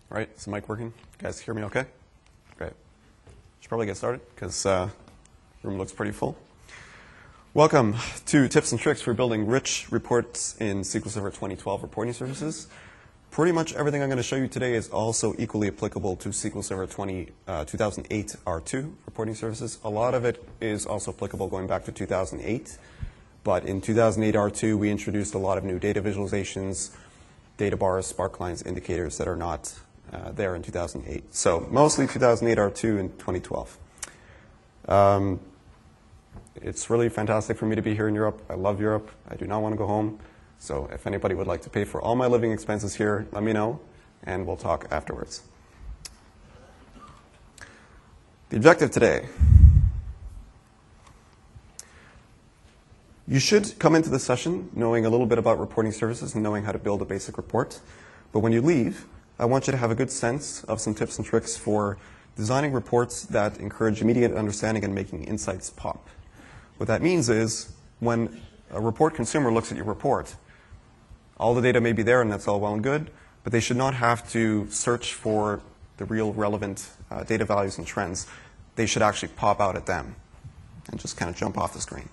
All right, is the mic working? You guys hear me okay? Great. Should probably get started because room looks pretty full. Welcome to Tips and Tricks for Building Rich Reports in SQL Server 2012 Reporting Services. Pretty much everything I'm going to show you today is also equally applicable to SQL Server 2008 R2 reporting services. A lot of it is also applicable going back to 2008. But in 2008 R2, we introduced a lot of new data visualizations, data bars, spark lines, indicators that are not there in 2008. So mostly 2008 R2 and 2012. It's really fantastic for me to be here in Europe. I love Europe. I do not want to go home. So if anybody would like to pay for all my living expenses here, let me know, and we'll talk afterwards. The objective today. You should come into the session knowing a little bit about reporting services and knowing how to build a basic report. But when you leave, I want you to have a good sense of some tips and tricks for designing reports that encourage immediate understanding and making insights pop. What that means is when a report consumer looks at your report, all the data may be there and that's all well and good, but they should not have to search for the real relevant data values and trends. They should actually pop out at them and just kind of jump off the screen.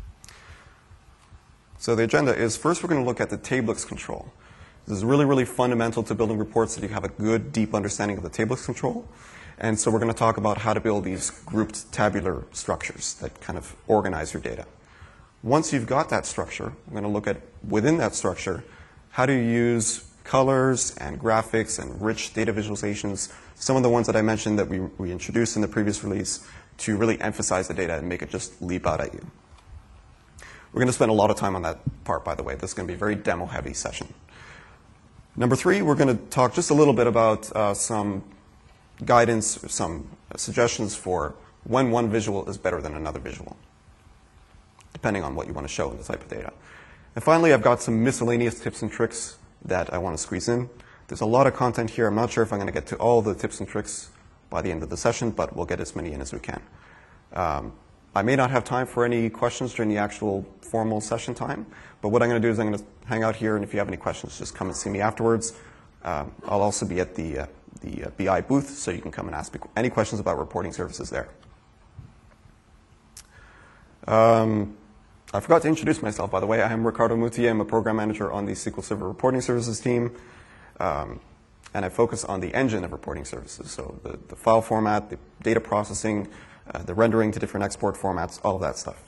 So the agenda is, first we're going to look at the tablix control. This is really, really fundamental to building reports so that you have a good, deep understanding of the tablix control. And so we're going to talk about how to build these grouped tabular structures that kind of organize your data. Once you've got that structure, we're going to look at, within that structure, how to use colors and graphics and rich data visualizations, some of the ones that I mentioned that we introduced in the previous release, to really emphasize the data and make it just leap out at you. We're going to spend a lot of time on that part, by the way. This is going to be a very demo-heavy session. Number 3, we're going to talk just a little bit about some guidance, some suggestions for when one visual is better than another visual, depending on what you want to show in the type of data. And finally, I've got some miscellaneous tips and tricks that I want to squeeze in. There's a lot of content here. I'm not sure if I'm going to get to all the tips and tricks by the end of the session, but we'll get as many in as we can. I may not have time for any questions during the actual formal session time, but what I'm going to do is I'm going to hang out here, and if you have any questions, just come and see me afterwards. I'll also be at the BI booth, so you can come and ask me any questions about reporting services there. I forgot to introduce myself, by the way. I am Ricardo Moutier. I'm a program manager on the SQL Server reporting services team, and I focus on the engine of reporting services, so the file format, the data processing, the rendering to different export formats, all of that stuff.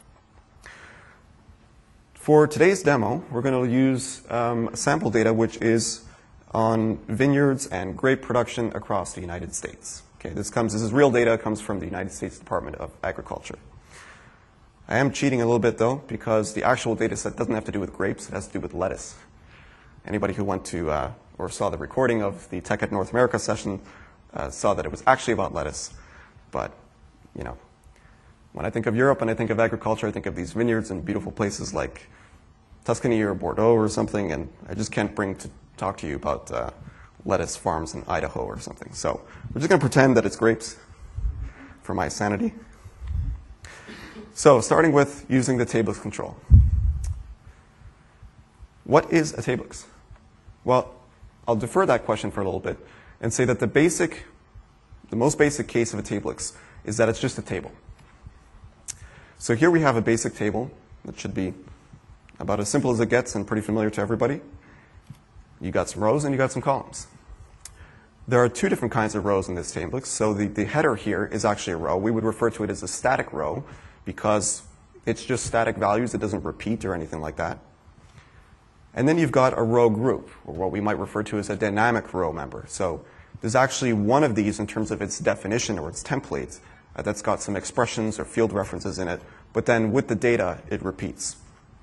For today's demo, we're going to use sample data which is on vineyards and grape production across the United States. Okay, this is real data, comes from the United States Department of Agriculture. I am cheating a little bit, though, because the actual data set doesn't have to do with grapes. It has to do with lettuce. Anybody who went to or saw the recording of the TechEd North America session saw that it was actually about lettuce. But, you know, when I think of Europe and I think of agriculture, I think of these vineyards and beautiful places like Tuscany or Bordeaux or something, and I just can't bring to talk to you about lettuce farms in Idaho or something. So we're just going to pretend that it's grapes for my sanity. So starting with using the tablix control. What is a tablix? Well, I'll defer that question for a little bit and say that the most basic case of a tablix is that it's just a table. So here we have a basic table that should be about as simple as it gets and pretty familiar to everybody. You got some rows and you got some columns. There are 2 different kinds of rows in this tablix. So the header here is actually a row. We would refer to it as a static row because it's just static values. It doesn't repeat or anything like that. And then you've got a row group, or what we might refer to as a dynamic row member. So there's actually one of these in terms of its definition or its template that's got some expressions or field references in it, but then with the data, it repeats.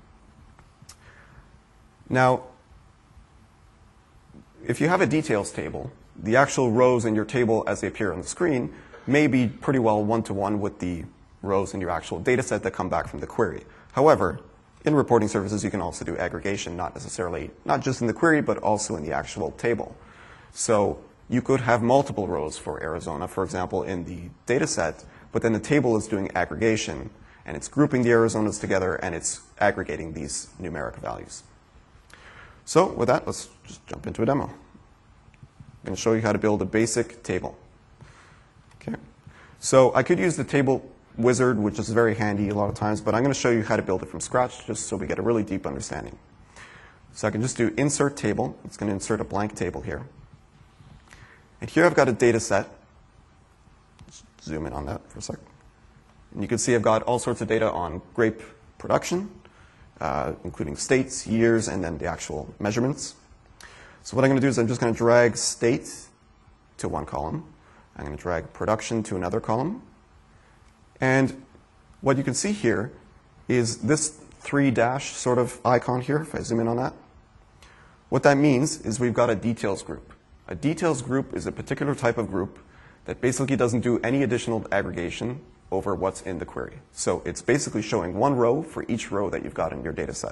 Now, if you have a details table, the actual rows in your table as they appear on the screen may be pretty well one-to-one with the rows in your actual data set that come back from the query. However, in reporting services, you can also do aggregation, not just in the query, but also in the actual table. So you could have multiple rows for Arizona, for example, in the data set, but then the table is doing aggregation, and it's grouping the Arizonas together, and it's aggregating these numeric values. So with that, let's just jump into a demo. I'm going to show you how to build a basic table. Okay. So I could use the table wizard, which is very handy a lot of times, but I'm going to show you how to build it from scratch just so we get a really deep understanding. So I can just do insert table. It's going to insert a blank table here. And here I've got a data set. Let's zoom in on that for a sec. And you can see I've got all sorts of data on grape production, including states, years, and then the actual measurements. So what I'm going to do is I'm just going to drag state to one column. I'm going to drag production to another column. And what you can see here is this 3- sort of icon here, if I zoom in on that. What that means is we've got a details group. A details group is a particular type of group that basically doesn't do any additional aggregation over what's in the query. So it's basically showing one row for each row that you've got in your data set.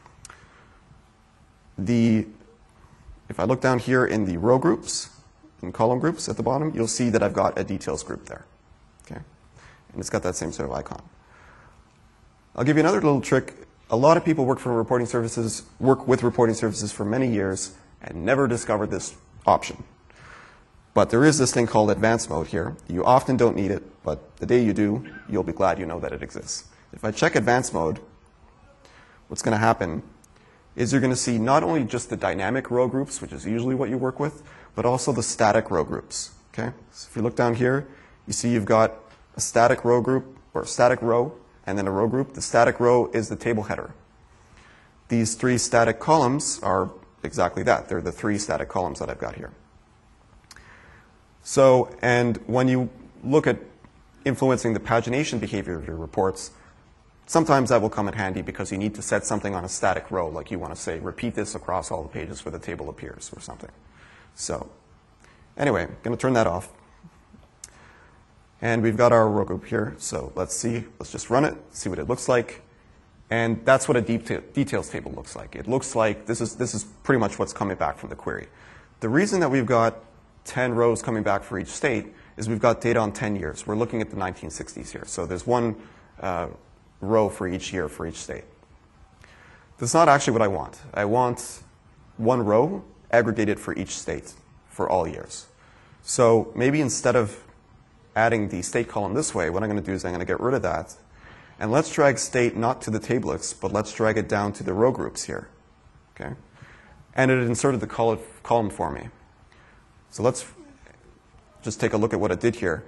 If I look down here in the row groups, in column groups at the bottom, you'll see that I've got a details group there. Okay? And it's got that same sort of icon. I'll give you another little trick. A lot of people work with reporting services for many years and never discovered this option. But there is this thing called advanced mode here. You often don't need it, but the day you do, you'll be glad you know that it exists. If I check advanced mode, what's going to happen is you're going to see not only just the dynamic row groups, which is usually what you work with, but also the static row groups. Okay? So if you look down here, you see you've got a static row group, or a static row, and then a row group. The static row is the table header. These 3 static columns are exactly that. They're the 3 static columns that I've got here. So, and when you look at influencing the pagination behavior of your reports, sometimes that will come in handy because you need to set something on a static row, like you want to say, repeat this across all the pages where the table appears or something. So, anyway, I'm going to turn that off. And we've got our row group here. So let's see. Let's just run it, see what it looks like. And that's what a details table looks like. It looks like this is pretty much what's coming back from the query. The reason that we've got 10 rows coming back for each state is we've got data on 10 years. We're looking at the 1960s here. So there's one row for each year for each state. That's not actually what I want. I want one row aggregated for each state for all years. So maybe instead of adding the state column this way, what I'm going to do is I'm going to get rid of that. And let's drag state not to the tablets, but let's drag it down to the row groups here. Okay? And it inserted the column for me. So let's just take a look at what it did here.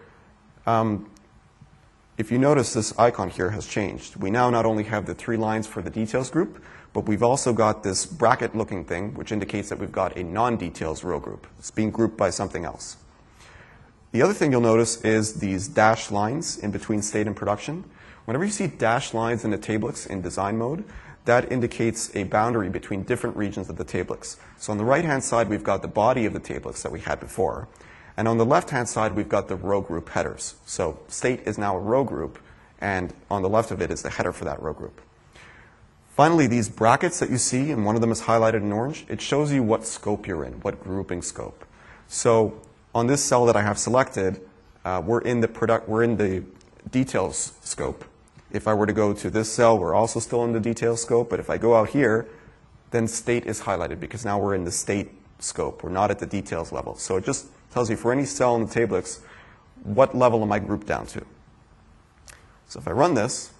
If you notice, this icon here has changed. We now not only have the 3 lines for the details group, but we've also got this bracket-looking thing, which indicates that we've got a non-details row group. It's being grouped by something else. The other thing you'll notice is these dashed lines in between state and production. Whenever you see dashed lines in the tablets in design mode, that indicates a boundary between different regions of the tablets. So on the right-hand side, we've got the body of the tablets that we had before. And on the left-hand side, we've got the row group headers. So state is now a row group, and on the left of it is the header for that row group. Finally, these brackets that you see, and one of them is highlighted in orange, it shows you what scope you're in, what grouping scope. So on this cell that I have selected, we're in the details scope. If I were to go to this cell, we're also still in the details scope. But if I go out here, then state is highlighted because now we're in the state scope. We're not at the details level. So it just tells you for any cell in the tablets, what level am I grouped down to. So if I run this,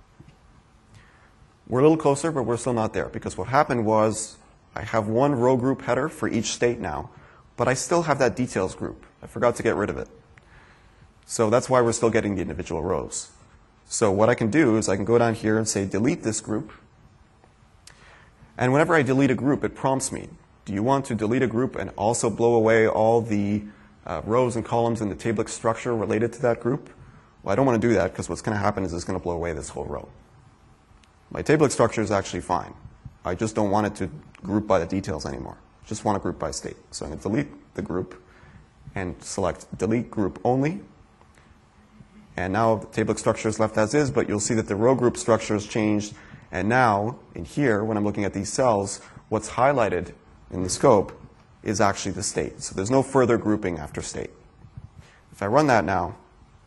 we're a little closer, but we're still not there. Because what happened was I have one row group header for each state now. But I still have that details group. I forgot to get rid of it. So that's why we're still getting the individual rows. So what I can do is I can go down here and say delete this group. And whenever I delete a group, it prompts me, do you want to delete a group and also blow away all the rows and columns in the tablet structure related to that group? Well, I don't want to do that because what's going to happen is it's going to blow away this whole row. My tablet structure is actually fine. I just don't want it to group by the details anymore. Just want to group by state. So I'm going to delete the group and select delete group only. And now the table structure is left as is, but you'll see that the row group structure has changed. And now, in here, when I'm looking at these cells, what's highlighted in the scope is actually the state. So there's no further grouping after state. If I run that now,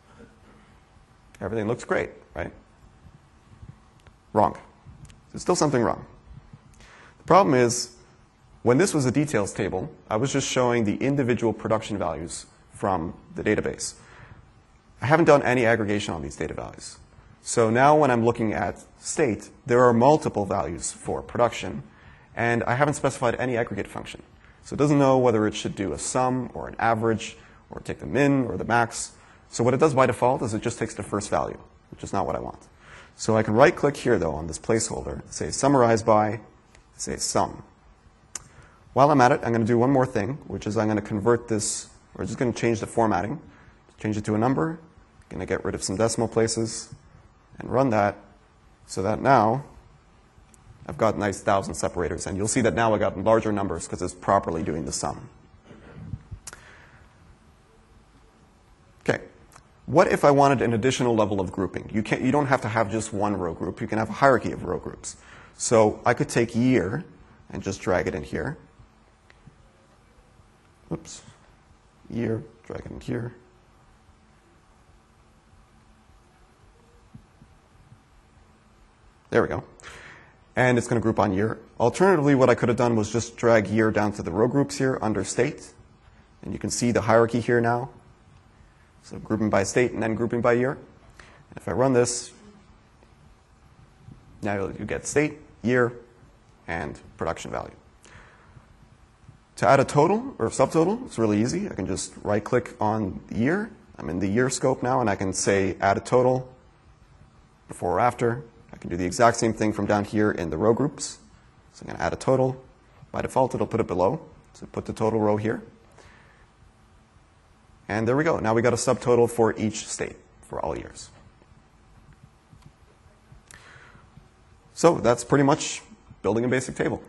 everything looks great, right? Wrong. There's still something wrong. The problem is, When this was a details table, I was just showing the individual production values from the database. I haven't done any aggregation on these data values. So now when I'm looking at state, there are multiple values for production, and I haven't specified any aggregate function. So it doesn't know whether it should do a sum or an average or take the min or the max. So what it does by default is it just takes the first value, which is not what I want. So I can right-click here, though, on this placeholder, say summarize by, say sum. While I'm at it, I'm going to do one more thing, which is I'm going to convert this, or just going to change the formatting, change it to a number, going to get rid of some decimal places, and run that so that now I've got nice 1,000 separators. And you'll see that now I got larger numbers because it's properly doing the sum. Okay. What if I wanted an additional level of grouping? You don't have to have just one row group. You can have a hierarchy of row groups. So I could take year and just drag it in here. Oops. Year, drag it in here. There we go. And it's going to group on year. Alternatively, what I could have done was just drag year down to the row groups here under state. And you can see the hierarchy here now. So grouping by state and then grouping by year. And if I run this, now you get state, year, and production value. To add a total or subtotal, it's really easy. I can just right-click on year. I'm in the year scope now, and I can say add a total before or after. I can do the exact same thing from down here in the row groups. So I'm going to add a total. By default, it'll put it below. So put the total row here. And there we go. Now we got a subtotal for each state for all years. So that's pretty much building a basic table.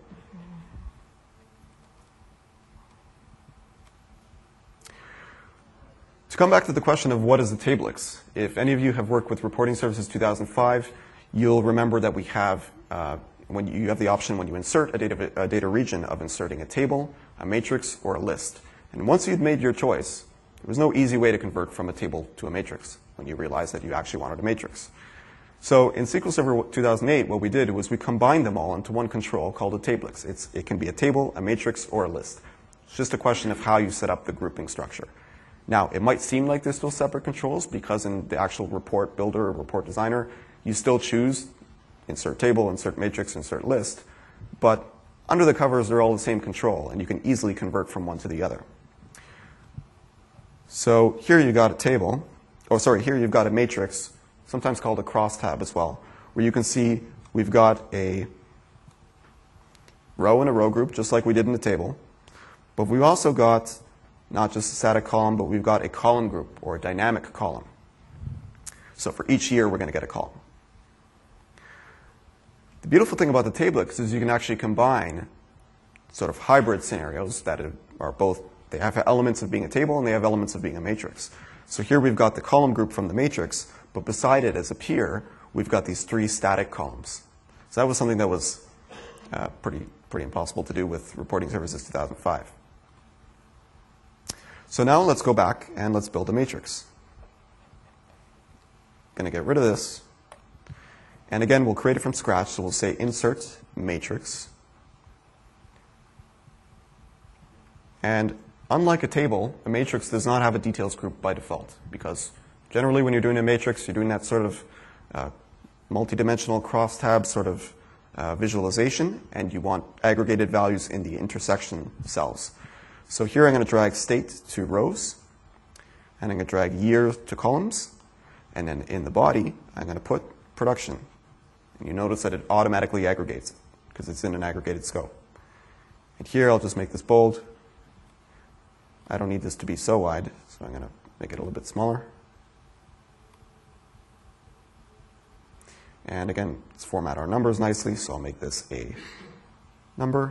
To come back to the question of what is a tablix, if any of you have worked with Reporting Services 2005, you'll remember that we have, when you have the option when you insert a data region of inserting a table, a matrix, or a list. And once you'd made your choice, there was no easy way to convert from a table to a matrix when you realized that you actually wanted a matrix. So in SQL Server 2008, what we did was we combined them all into one control called a tablix. It can be a table, a matrix, or a list. It's just a question of how you set up the grouping structure. Now, it might seem like they're still separate controls because in the actual report builder or report designer, you still choose insert table, insert matrix, insert list. But under the covers, they're all the same control, and you can easily convert from one to the other. So here you've got a table. Oh, sorry, here you've got a matrix, sometimes called a crosstab as well, where you can see we've got a row and a row group, just like we did in the table. But we've also got not just a static column, but we've got a column group or a dynamic column. So for each year, we're going to get a column. The beautiful thing about the tablix is you can actually combine sort of hybrid scenarios that are both, they have elements of being a table and they have elements of being a matrix. So here we've got the column group from the matrix, but beside it as a peer, we've got these three static columns. So that was something that was pretty impossible to do with Reporting Services 2005. So now let's go back and let's build a matrix. I'm going to get rid of this. And again, we'll create it from scratch. So we'll say insert matrix. And unlike a table, a matrix does not have a details group by default, because generally when you're doing a matrix, you're doing that sort of multi-dimensional crosstab sort of visualization, and you want aggregated values in the intersection cells. So here I'm going to drag state to rows, and I'm going to drag year to columns, and then in the body, I'm going to put production. And you notice that it automatically aggregates it, because it's in an aggregated scope. And here I'll just make this bold. I don't need this to be so wide, so I'm going to make it a little bit smaller. And again, let's format our numbers nicely, so I'll make this a number.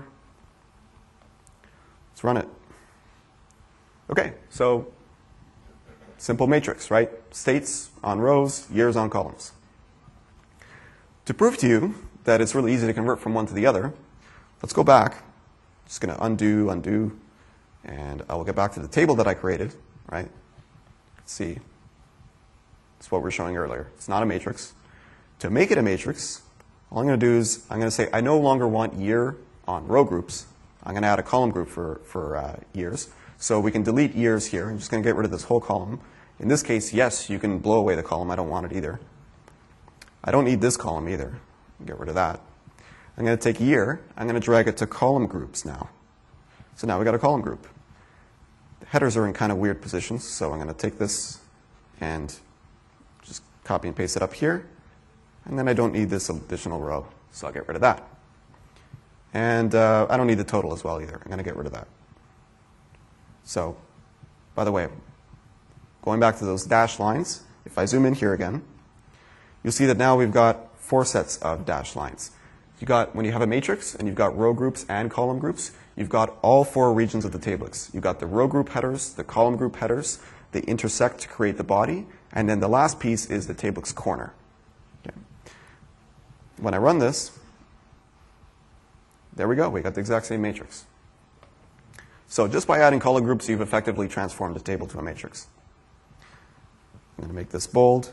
Let's run it. Okay, so simple matrix, right? States on rows, years on columns. To prove to you that it's really easy to convert from one to the other, let's go back. Just going to undo, and I will get back to the table that I created, right? Let's see. It's what we were showing earlier. It's not a matrix. To make it a matrix, all I'm going to do is I'm going to say I no longer want year on row groups. I'm going to add a column group for years. So we can delete years here. I'm just going to get rid of this whole column. In this case, yes, you can blow away the column. I don't want it either. I don't need this column either. Get rid of that. I'm going to take year. I'm going to drag it to column groups now. So now we've got a column group. The headers are in kind of weird positions, so I'm going to take this and just copy and paste it up here. And then I don't need this additional row, so I'll get rid of that. And I don't need the total as well either. I'm going to get rid of that. So, by the way, going back to those dashed lines, if I zoom in here again, you'll see that now we've got 4 sets of dashed lines. When you have a matrix and you've got row groups and column groups, you've got all 4 regions of the tablix. You've got the row group headers, the column group headers, they intersect to create the body, and then the last piece is the tablix corner. Okay. When I run this, there we go. We got the exact same matrix. So just by adding column groups, you've effectively transformed a table to a matrix. I'm going to make this bold.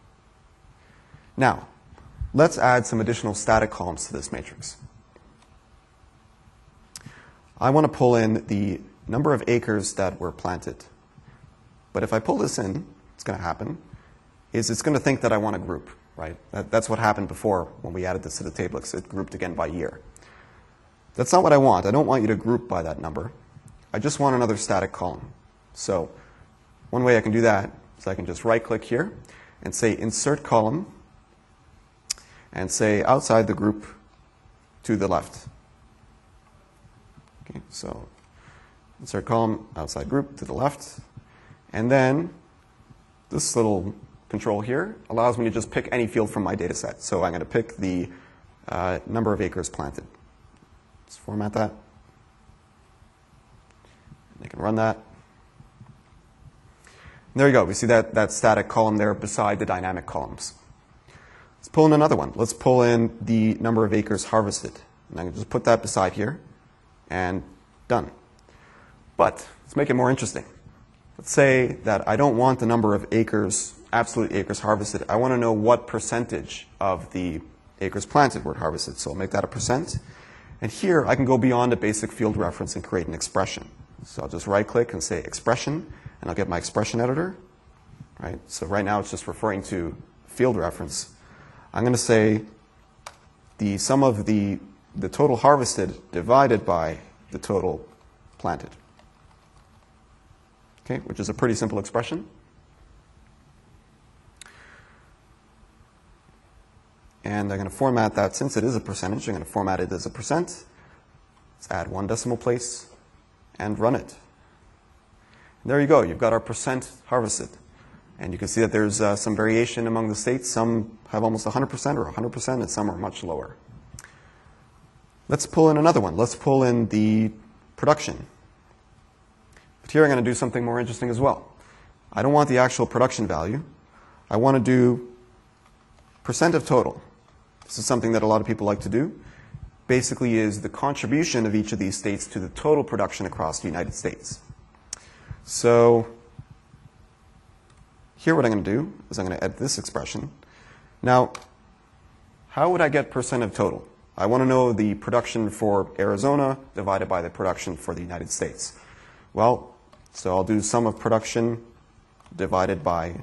Now, let's add some additional static columns to this matrix. I want to pull in the number of acres that were planted. But if I pull this in, what's going to happen is it's going to think that I want a group, right? That's what happened before when we added this to the tablix. It grouped again by year. That's not what I want. I don't want you to group by that number. I just want another static column. So one way I can do that is I can just right-click here and say Insert Column and say outside the group to the left. Okay, so Insert Column, outside group to the left. And then this little control here allows me to just pick any field from my data set. So I'm going to pick the number of acres planted. Let's format that. I can run that. And there you go. We see that static column there beside the dynamic columns. Let's pull in another one. Let's pull in the number of acres harvested. And I can just put that beside here and done. But let's make it more interesting. Let's say that I don't want the number of acres, absolute acres harvested. I want to know what percentage of the acres planted were harvested. So I'll make that a %. And here I can go beyond a basic field reference and create an expression. So I'll just right-click and say expression, and I'll get my expression editor. Right? So right now it's just referring to field reference. I'm going to say the sum of the total harvested divided by the total planted. Okay, which is a pretty simple expression. And I'm going to format that, since it is a percentage, I'm going to format it as a %. Let's add 1 decimal place and run it. And there you go. You've got our % harvested. And you can see that there's some variation among the states. Some have almost 100% or 100%, and some are much lower. Let's pull in another one. Let's pull in the production. But here I'm going to do something more interesting as well. I don't want the actual production value. I want to do % of total. This is something that a lot of people like to do. Basically is the contribution of each of these states to the total production across the United States. So here what I'm going to do is I'm going to edit this expression. Now, how would I get % of total? I want to know the production for Arizona divided by the production for the United States. Well, so I'll do sum of production divided by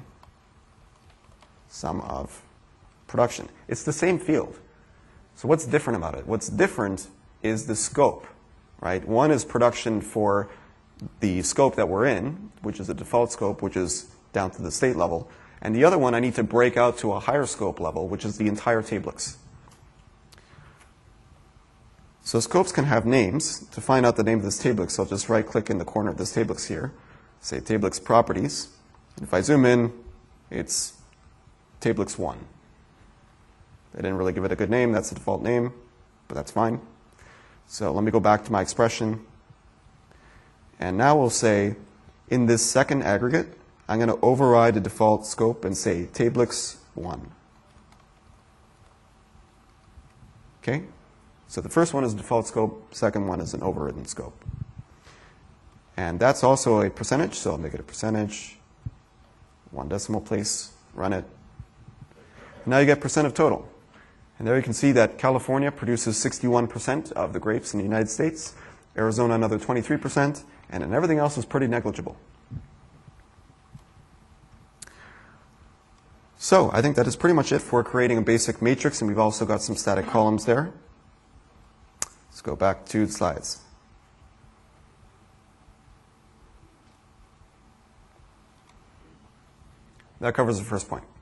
sum of production. It's the same field. So what's different about it? What's different is the scope, right? One is production for the scope that we're in, which is the default scope, which is down to the state level. And the other one I need to break out to a higher scope level, which is the entire tablix. So scopes can have names. To find out the name of this tablix, I'll just right-click in the corner of this tablix here, say tablix properties. And if I zoom in, it's tablix 1. They didn't really give it a good name. That's the default name, but that's fine. So let me go back to my expression. And now we'll say, in this second aggregate, I'm going to override the default scope and say tablix 1. Okay? So the first one is default scope. Second one is an overridden scope. And that's also a percentage, so I'll make it a percentage. 1 decimal place. Run it. And now you get % of total. And there you can see that California produces 61% of the grapes in the United States. Arizona another 23%, and then everything else is pretty negligible. So I think that is pretty much it for creating a basic matrix, and we've also got some static columns there. Let's go back to the slides. That covers the first point.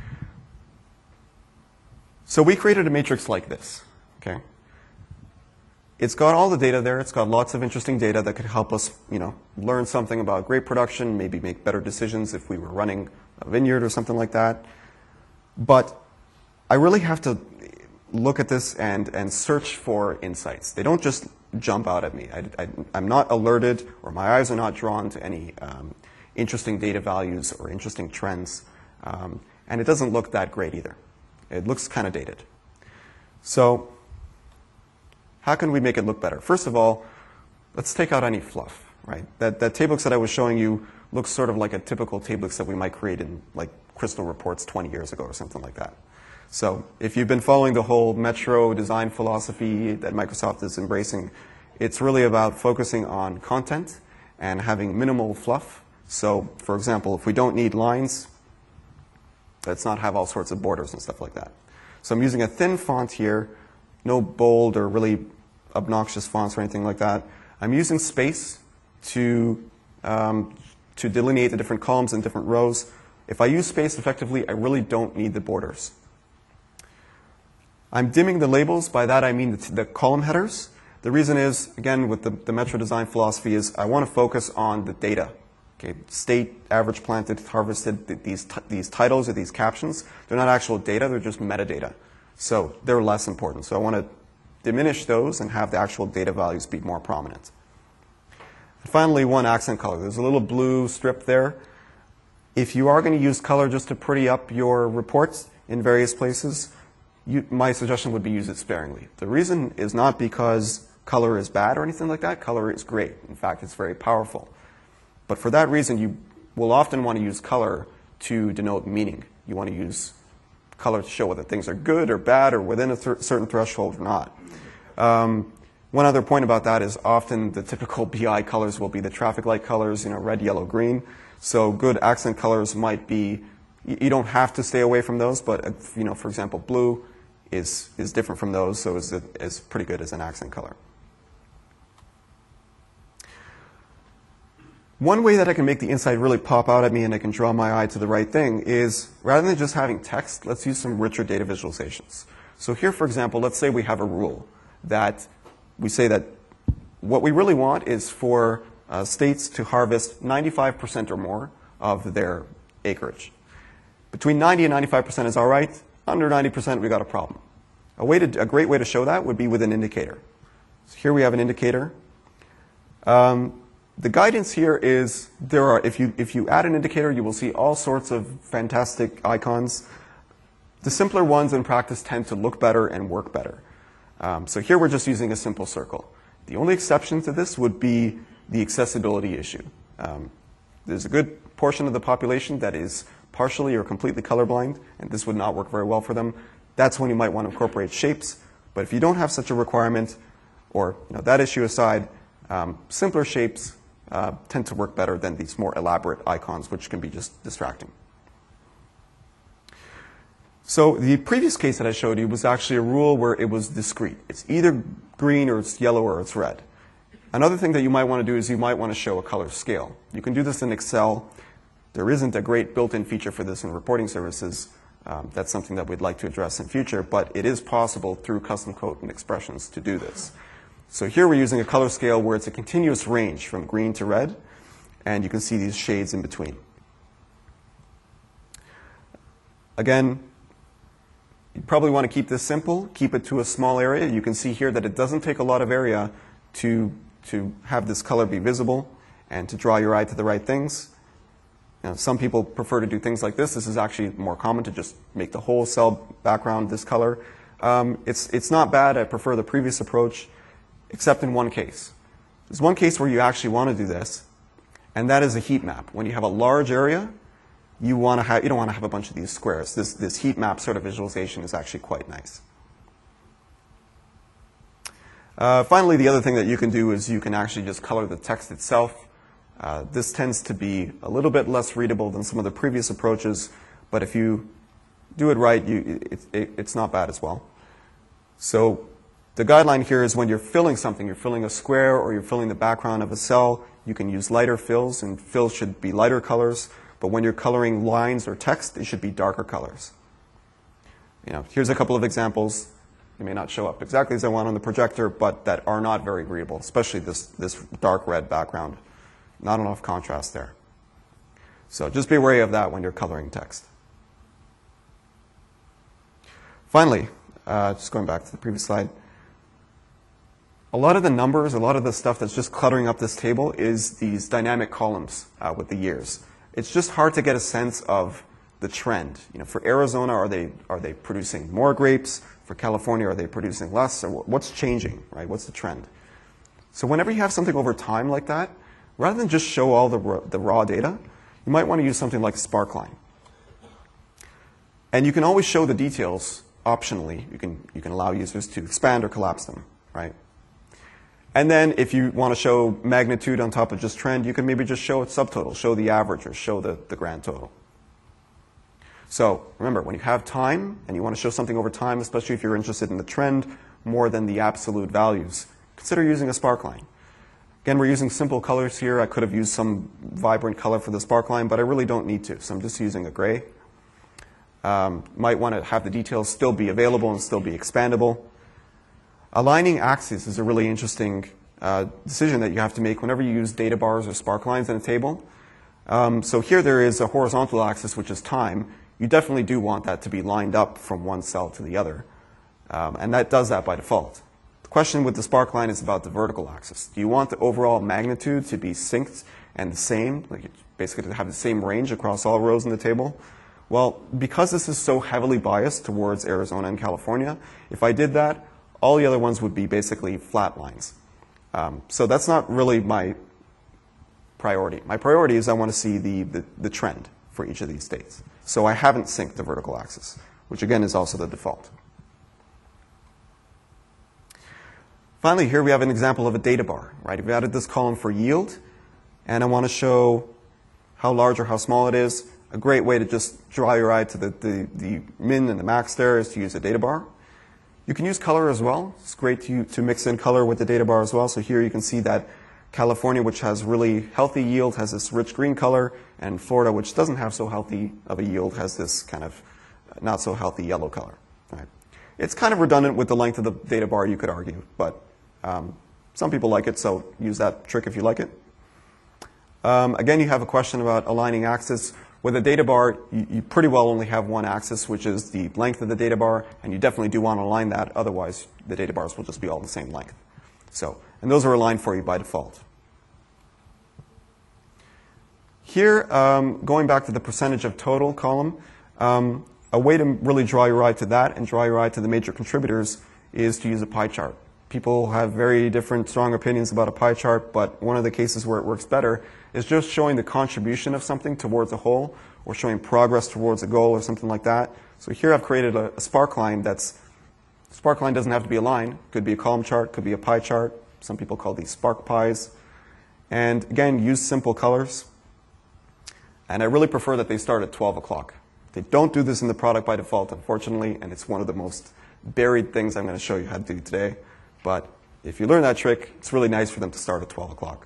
So we created a matrix like this. Okay? It's got all the data there. It's got lots of interesting data that could help us, learn something about grape production, maybe make better decisions if we were running a vineyard or something like that. But I really have to look at this and search for insights. They don't just jump out at me. I'm not alerted, or my eyes are not drawn to any interesting data values or interesting trends. And it doesn't look that great either. It looks kind of dated. So how can we make it look better? First of all, let's take out any fluff, right? That tablelix that I was showing you looks sort of like a typical tablelix that we might create in like Crystal Reports 20 years ago or something like that. So if you've been following the whole Metro design philosophy that Microsoft is embracing, it's really about focusing on content and having minimal fluff. So for example, if we don't need lines, let's not have all sorts of borders and stuff like that. So I'm using a thin font here, no bold or really obnoxious fonts or anything like that. I'm using space to delineate the different columns and different rows. If I use space effectively, I really don't need the borders. I'm dimming the labels. By that I mean the column headers. The reason is, again, with the Metro design philosophy is I want to focus on the data. Okay, state, average planted, harvested, these titles or these captions, they're not actual data, they're just metadata. So they're less important. So I want to diminish those and have the actual data values be more prominent. And finally, one accent color. There's a little blue strip there. If you are going to use color just to pretty up your reports in various places, my suggestion would be use it sparingly. The reason is not because color is bad or anything like that. Color is great. In fact, it's very powerful. But for that reason, you will often want to use color to denote meaning. You want to use color to show whether things are good or bad or within a certain threshold or not. One other point about that is often the typical BI colors will be the traffic light colors, red, yellow, green. So good accent colors might be, you don't have to stay away from those, but for example, blue is different from those, so is pretty good as an accent color. One way that I can make the insight really pop out at me and I can draw my eye to the right thing is, rather than just having text, let's use some richer data visualizations. So here, for example, let's say we have a rule that we say that what we really want is for states to harvest 95% or more of their acreage. Between 90 and 95% is all right. Under 90%, we got a problem. A great way to show that would be with an indicator. So here we have an indicator. The guidance here is if you add an indicator, you will see all sorts of fantastic icons. The simpler ones in practice tend to look better and work better. So here we're just using a simple circle. The only exception to this would be the accessibility issue. There's a good portion of the population that is partially or completely colorblind, and this would not work very well for them. That's when you might want to incorporate shapes. But if you don't have such a requirement, or that issue aside, simpler shapes tend to work better than these more elaborate icons, which can be just distracting. So the previous case that I showed you was actually a rule where it was discrete. It's either green or it's yellow or it's red. Another thing that you might want to do is you might want to show a color scale. You can do this in Excel. There isn't a great built-in feature for this in reporting services. That's something that we'd like to address in future, but it is possible through custom code and expressions to do this. So here we're using a color scale where it's a continuous range from green to red, and you can see these shades in between. Again, you probably want to keep this simple, keep it to a small area. You can see here that it doesn't take a lot of area to have this color be visible and to draw your eye to the right things. Some people prefer to do things like this. This is actually more common, to just make the whole cell background this color. It's not bad. I prefer the previous approach, except in one case. There's one case where you actually want to do this, and that is a heat map. When you have a large area, you don't want to have a bunch of these squares. This heat map sort of visualization is actually quite nice. Finally, the other thing that you can do is you can actually just color the text itself. This tends to be a little bit less readable than some of the previous approaches, but if you do it right, it's not bad as well. So the guideline here is when you're filling something, you're filling a square or you're filling the background of a cell, you can use lighter fills, and fills should be lighter colors. But when you're coloring lines or text, they should be darker colors. Here's a couple of examples. They may not show up exactly as I want on the projector, but that are not very readable, especially this dark red background. Not enough contrast there. So just be wary of that when you're coloring text. Finally, just going back to the previous slide, a lot of the numbers, a lot of the stuff that's just cluttering up this table is these dynamic columns with the years. It's just hard to get a sense of the trend. For Arizona, are they producing more grapes? For California, are they producing less? Or what's changing, right? What's the trend? So whenever you have something over time like that, rather than just show all the raw data, you might want to use something like Sparkline. And you can always show the details optionally. You can allow users to expand or collapse them, right? And then if you want to show magnitude on top of just trend, you can maybe just show its subtotal, show the average, or show the grand total. So remember, when you have time and you want to show something over time, especially if you're interested in the trend more than the absolute values, consider using a Sparkline. Again, we're using simple colors here. I could have used some vibrant color for the Sparkline, but I really don't need to, so I'm just using a gray. Might want to have the details still be available and still be expandable. Aligning axes is a really interesting decision that you have to make whenever you use data bars or sparklines in a table. So here there is a horizontal axis, which is time. You definitely do want that to be lined up from one cell to the other. And that does that by default. The question with the sparkline is about the vertical axis. Do you want the overall magnitude to be synced and the same, like basically to have the same range across all rows in the table? Well, because this is so heavily biased towards Arizona and California, if I did that, all the other ones would be basically flat lines. So that's not really my priority. My priority is I want to see the trend for each of these states. So I haven't synced the vertical axis, which again is also the default. Finally, here we have an example of a data bar, right? We've added this column for yield, and I want to show how large or how small it is. A great way to just draw your eye to the min and the max there is to use a data bar. You can use color as well. It's great to mix in color with the data bar as well. So here you can see that California, which has really healthy yield, has this rich green color, and Florida, which doesn't have so healthy of a yield, has this kind of not so healthy yellow color. Right? It's kind of redundant with the length of the data bar, you could argue, but some people like it, so use that trick if you like it. Again, you have a question about aligning axis. With a data bar, you pretty well only have one axis, which is the length of the data bar, and you definitely do want to align that. Otherwise, the data bars will just be all the same length. And those are aligned for you by default. Here, going back to the percentage of total column, a way to really draw your eye to that and draw your eye to the major contributors is to use a pie chart. People have very different, strong opinions about a pie chart, but one of the cases where it works better is just showing the contribution of something towards a whole, or showing progress towards a goal or something like that. So here I've created a sparkline sparkline doesn't have to be a line. It could be a column chart, could be a pie chart. Some people call these spark pies. And again, use simple colors. And I really prefer that they start at 12 o'clock. They don't do this in the product by default, unfortunately, and it's one of the most buried things I'm going to show you how to do today. But if you learn that trick, it's really nice for them to start at 12 o'clock.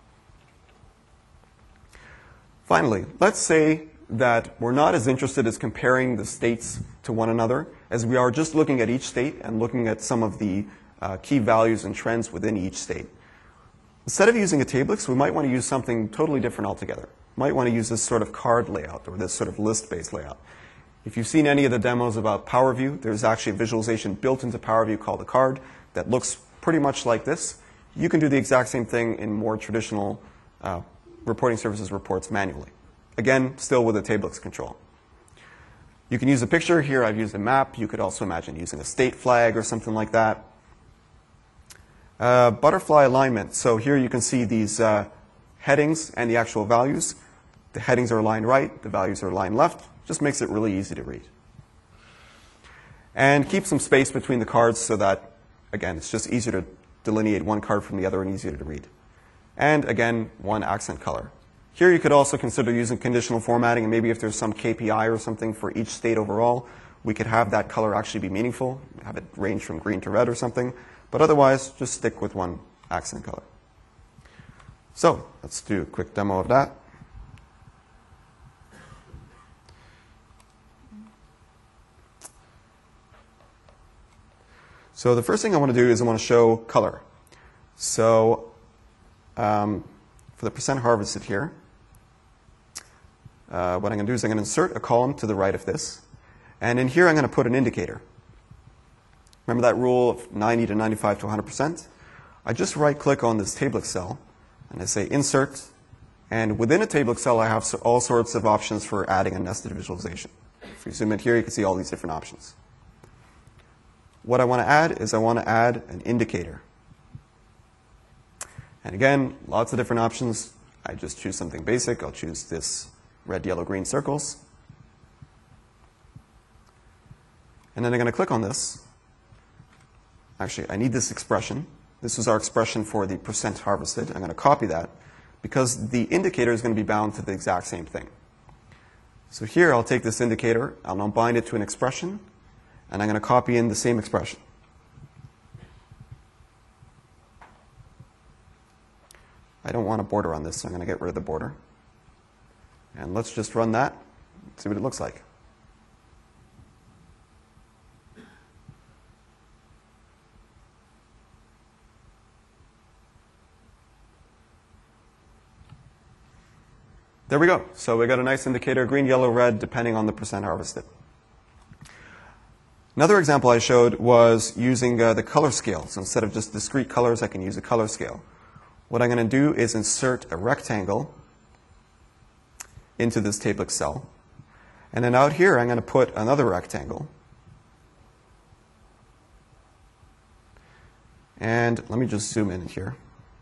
Finally, let's say that we're not as interested as comparing the states to one another as we are just looking at each state and looking at some of the key values and trends within each state. Instead of using a tablix, we might want to use something totally different altogether. We might want to use this sort of card layout or this sort of list-based layout. If you've seen any of the demos about PowerView, there's actually a visualization built into PowerView called a card that looks pretty much like this. You can do the exact same thing in more traditional reporting services reports manually. Again, still with a tablix control. You can use a picture. Here I've used a map. You could also imagine using a state flag or something like that. Butterfly alignment. So here you can see these headings and the actual values. The headings are aligned right. The values are aligned left. Just makes it really easy to read. And keep some space between the cards so that, again, it's just easier delineate one card from the other and easier to read. And again, one accent color. Here you could also consider using conditional formatting, and maybe if there's some KPI or something for each state overall, we could have that color actually be meaningful, have it range from green to red or something. But otherwise, just stick with one accent color. So let's do a quick demo of that. So the first thing I want to do is I want to show color. So for the percent harvested here, what I'm going to do is I'm going to insert a column to the right of this. And in here, I'm going to put an indicator. Remember that rule of 90 to 95 to 100%? I just right-click on this table cell, and I say Insert. And within a table cell, I have all sorts of options for adding a nested visualization. If you zoom in here, you can see all these different options. What I want to add is I want to add an indicator. And again, lots of different options. I just choose something basic. I'll choose this red, yellow, green circles. And then I'm going to click on this. Actually, I need this expression. This is our expression for the percent harvested. I'm going to copy that because the indicator is going to be bound to the exact same thing. So here, I'll take this indicator, I'll now bind it to an expression, and I'm going to copy in the same expression. I don't want a border on this, so I'm going to get rid of the border. And let's just run that, see what it looks like. There we go. So we got a nice indicator, green, yellow, red, depending on the percent harvested. Another example I showed was using the color scale. So instead of just discrete colors, I can use a color scale. What I'm going to do is insert a rectangle into this table cell. And then out here, I'm going to put another rectangle. And let me just zoom in here.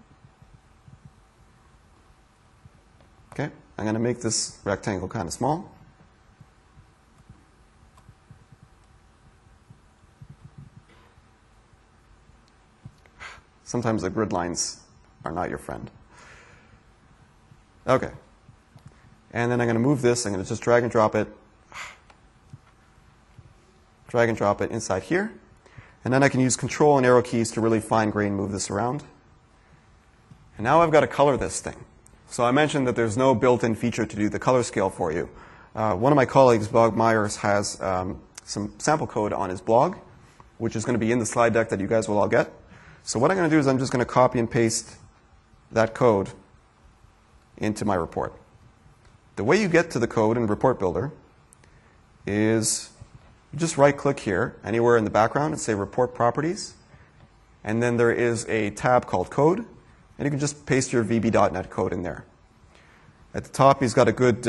Okay, I'm going to make this rectangle kind of small. Sometimes the grid lines are not your friend. Okay. And then I'm going to move this. I'm going to just drag and drop it. Drag and drop it inside here. And then I can use Control and arrow keys to really fine-grain move this around. And now I've got to color this thing. So I mentioned that there's no built-in feature to do the color scale for you. One of my colleagues, Bob Myers, has some sample code on his blog, which is going to be in the slide deck that you guys will all get. So what I'm going to do is I'm just going to copy and paste that code into my report. The way you get to the code in Report Builder is you just right-click here, anywhere in the background, and say Report Properties. And then there is a tab called Code, and you can just paste your VB.NET code in there. At the top, he's got a good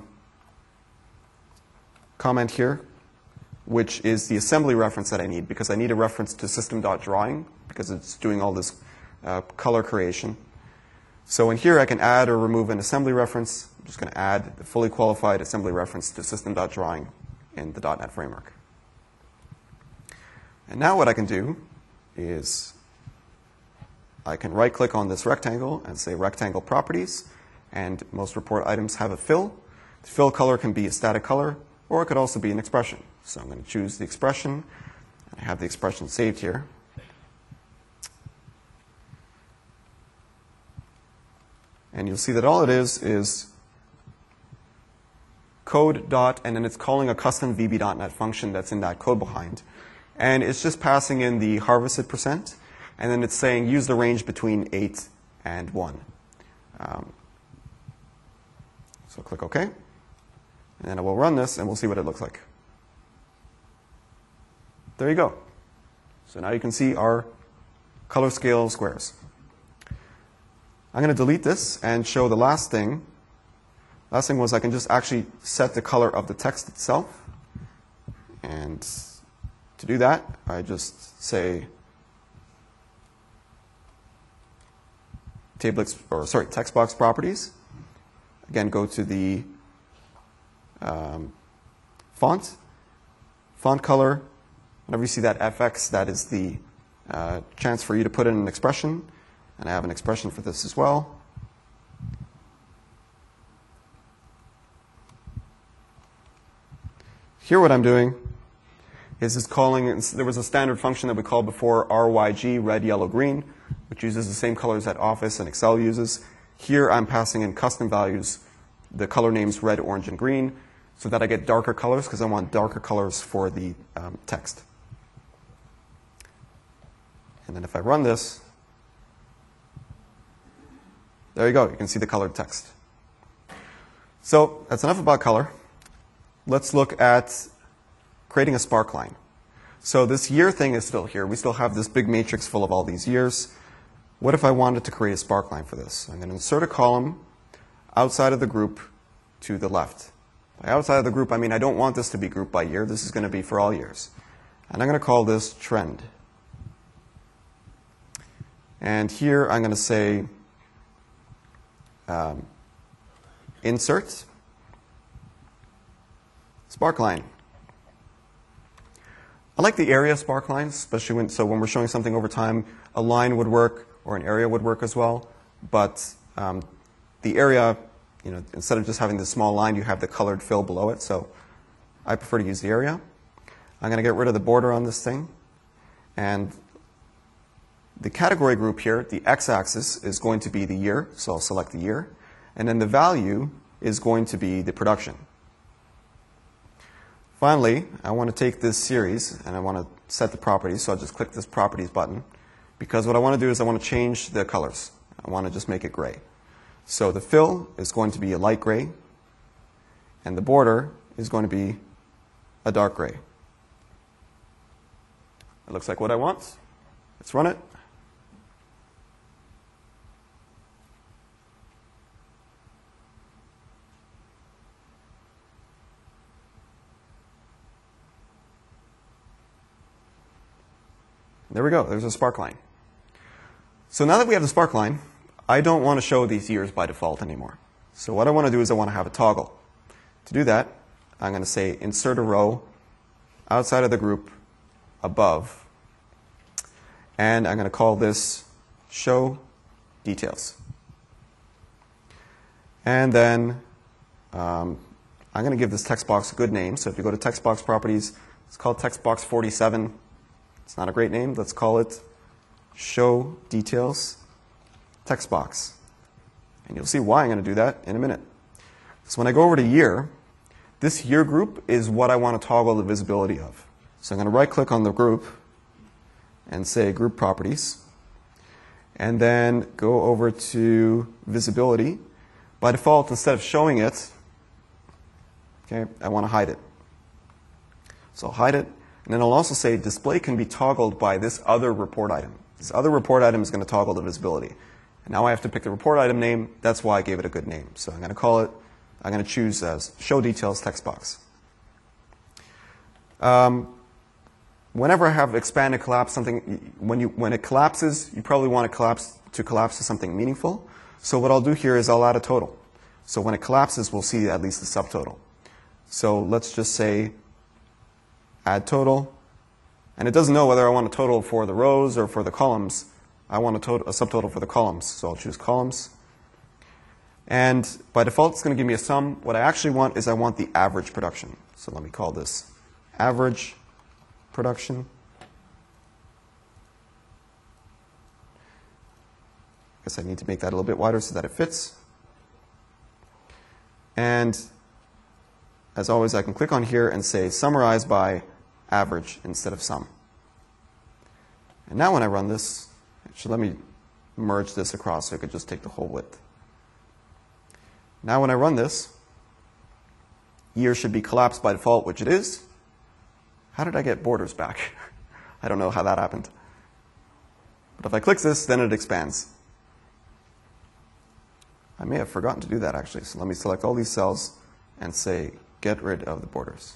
comment here, which is the assembly reference that I need, because I need a reference to system.drawing, because it's doing all this color creation. So in here, I can add or remove an assembly reference. I'm just going to add the fully qualified assembly reference to system.drawing in the .NET framework. And now what I can do is I can right-click on this rectangle and say Rectangle Properties. And most report items have a fill. The fill color can be a static color, or it could also be an expression. So I'm going to choose the expression. I have the expression saved here. And you'll see that all it is code dot, and then it's calling a custom VB.NET function that's in that code behind. And it's just passing in the harvested percent, and then it's saying use the range between 8 and 1. So click OK. And then I will run this, and we'll see what it looks like. There you go. So now you can see our color scale squares. I'm going to delete this and show the last thing. Last thing was I can just actually set the color of the text itself. And to do that, I just say text box properties. Again, go to the font color. Whenever you see that FX, that is the chance for you to put in an expression, and I have an expression for this as well. Here what I'm doing is calling, there was a standard function that we called before, RYG, red, yellow, green, which uses the same colors that Office and Excel uses. Here I'm passing in custom values, the color names red, orange, and green, so that I get darker colors because I want darker colors for the text. And then if I run this, there you go. You can see the colored text. So that's enough about color. Let's look at creating a sparkline. So this year thing is still here. We still have this big matrix full of all these years. What if I wanted to create a sparkline for this? I'm going to insert a column outside of the group to the left. By outside of the group, I mean I don't want this to be grouped by year. This is going to be for all years. And I'm going to call this trend. And here I'm going to say insert sparkline. I like the area sparklines, especially when we're showing something over time. A line would work, or an area would work as well. But the area, instead of just having the small line, you have the colored fill below it. So I prefer to use the area. I'm going to get rid of the border on this thing. And the category group here, the x-axis, is going to be the year. So I'll select the year. And then the value is going to be the production. Finally, I want to take this series and I want to set the properties. So I'll just click this properties button. Because what I want to do is I want to change the colors. I want to just make it gray. So the fill is going to be a light gray. And the border is going to be a dark gray. It looks like what I want. Let's run it. There we go. There's a sparkline. So now that we have the sparkline, I don't want to show these years by default anymore. So what I want to do is I want to have a toggle. To do that, I'm going to say insert a row outside of the group above. And I'm going to call this show details. And then I'm going to give this text box a good name. So if you go to text box properties, it's called text box 47. It's not a great name. Let's call it show details text box. And you'll see why I'm going to do that in a minute. So when I go over to year, this year group is what I want to toggle the visibility of. So I'm going to right click on the group and say group properties. And then go over to visibility. By default, instead of showing it, okay, I want to hide it. So I'll hide it. And then I'll also say display can be toggled by this other report item. This other report item is going to toggle the visibility. And now I have to pick the report item name. That's why I gave it a good name. So I'm going to call it, I'm going to choose as show details text box. Whenever I have expand and collapse something, when it collapses, you probably want to collapse to something meaningful. So what I'll do here is I'll add a total. So when it collapses, we'll see at least the subtotal. So let's just say add total. And it doesn't know whether I want a total for the rows or for the columns. I want a subtotal for the columns. So I'll choose columns. And by default, it's going to give me a sum. What I actually want is I want the average production. So let me call this average production. I guess I need to make that a little bit wider so that it fits. And as always, I can click on here and say summarize by average instead of sum. And now when I run this, it should let me merge this across so I could just take the whole width. Now when I run this, year should be collapsed by default, which it is. How did I get borders back? I don't know how that happened. But if I click this, then it expands. I may have forgotten to do that actually. So let me select all these cells and say get rid of the borders.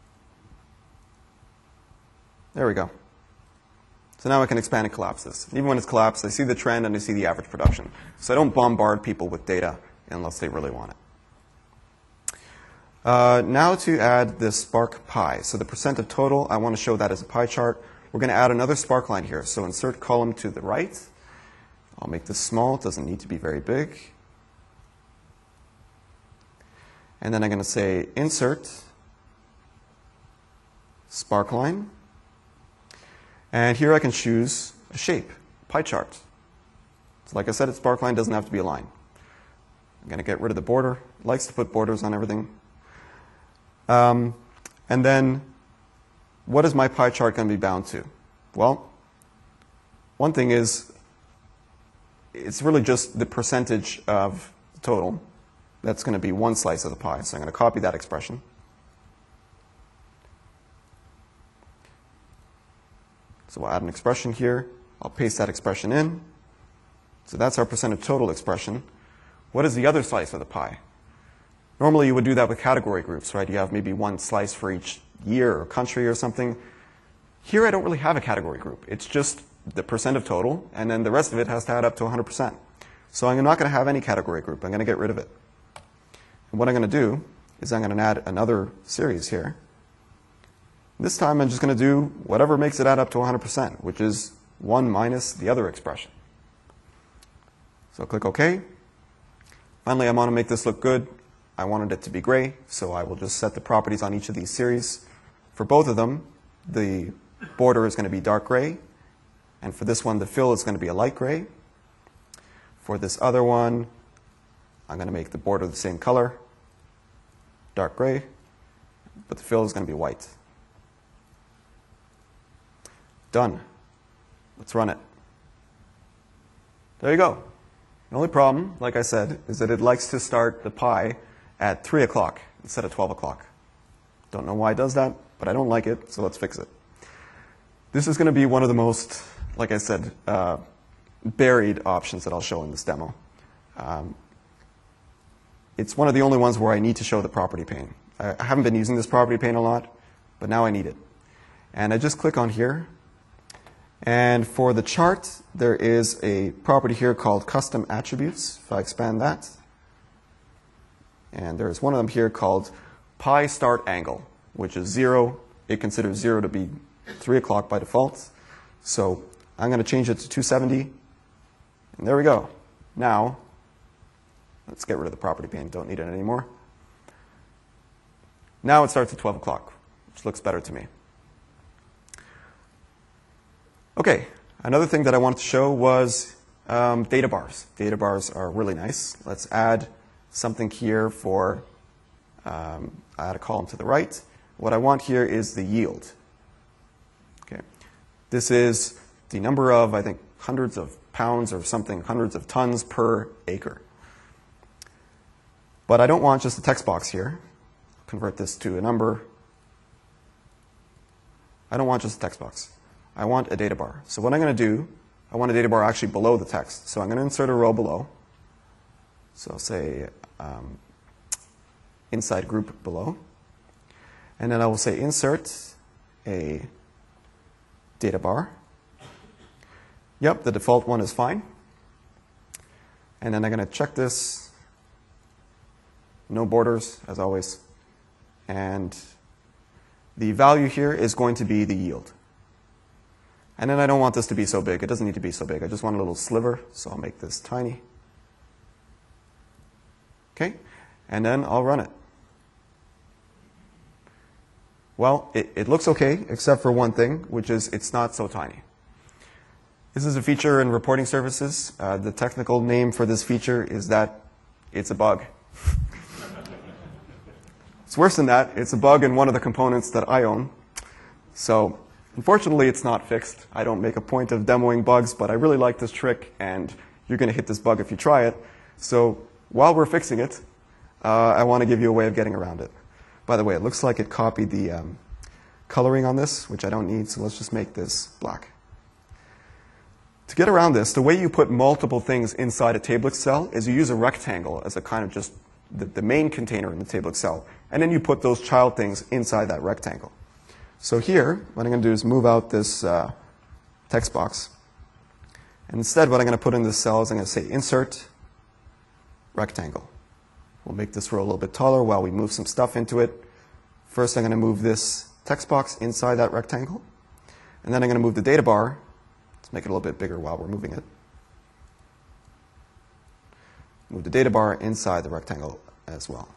There we go. So now I can expand and collapse this. Even when it's collapsed, I see the trend and I see the average production. So I don't bombard people with data unless they really want it. Now to add the Spark pie. So the percent of total, I want to show that as a pie chart. we're going to add another sparkline here. So insert column to the right. I'll make this small. It doesn't need to be very big. And then I'm going to say insert sparkline. And here I can choose a shape, pie chart. So like I said, sparkline doesn't have to be a line. I'm going to get rid of the border. It likes to put borders on everything. And then what is my pie chart going to be bound to? Well, one thing is it's really just the percentage of the total. That's going to be one slice of the pie. So I'm going to copy that expression. So we'll add an expression here. I'll paste that expression in. So that's our percentage total expression. What is the other slice of the pie? Normally you would do that with category groups, right? You have maybe one slice for each year or country or something. Here I don't really have a category group. It's just the percent of total, and then the rest of it has to add up to 100%. So I'm not going to have any category group. I'm going to get rid of it. And what I'm going to do is I'm going to add another series here. This time I'm just going to do whatever makes it add up to 100%, which is 1 minus the other expression. So click OK. Finally, I want to make this look good. I wanted it to be gray, so I will just set the properties on each of these series. For both of them, the border is going to be dark gray. And for this one, the fill is going to be a light gray. For this other one, I'm going to make the border the same color, dark gray, but the fill is going to be white. Done. Let's run it. There you go. The only problem, like I said, is that it likes to start the pie at 3 o'clock instead of 12 o'clock. Don't know why it does that, but I don't like it, so let's fix it. This is going to be one of the most, like I said, buried options that I'll show in this demo. It's one of the only ones where I need to show the property pane. I haven't been using this property pane a lot, but now I need it. And I just click on here. And for the chart, there is a property here called custom attributes. If I expand that, and there's one of them here called pie start angle, which is 0. It considers 0 to be 3 o'clock by default. So I'm going to change it to 270. And there we go. Now, let's get rid of the property pane. Don't need it anymore. Now it starts at 12 o'clock, which looks better to me. Okay, another thing that I wanted to show was data bars. Data bars are really nice. Let's add something here for, I add a column to the right. What I want here is the yield. Okay, this is the number of, I think, hundreds of pounds or something, hundreds of tons per acre. But I don't want just a text box here. Convert this to a number. I don't want just a text box. I want a data bar. So what I'm going to do, I want a data bar actually below the text. So I'm going to insert a row below. So I'll say inside group below. And then I will say insert a data bar. Yep, the default one is fine. And then I'm going to check this. No borders, as always. And the value here is going to be the yield. And then I don't want this to be so big. It doesn't need to be so big. I just want a little sliver, so I'll make this tiny. Okay, and then I'll run it. Well, it looks okay, except for one thing, which is it's not so tiny. This is a feature in reporting services. The technical name for this feature is that it's a bug. It's worse than that. It's a bug in one of the components that I own. So unfortunately, it's not fixed. I don't make a point of demoing bugs, but I really like this trick, and you're going to hit this bug if you try it. So while we're fixing it, I want to give you a way of getting around it. By the way, it looks like it copied the coloring on this, which I don't need, so let's just make this black. To get around this, the way you put multiple things inside a TableX cell is you use a rectangle as a kind of just the main container in the TableX cell, and then you put those child things inside that rectangle. So here, what I'm going to do is move out this text box. And instead, what I'm going to put in this cell is I'm going to say insert rectangle. We'll make this row a little bit taller while we move some stuff into it. First, I'm going to move this text box inside that rectangle. And then I'm going to move the data bar. Let's make it a little bit bigger while we're moving it. Move the data bar inside the rectangle as well.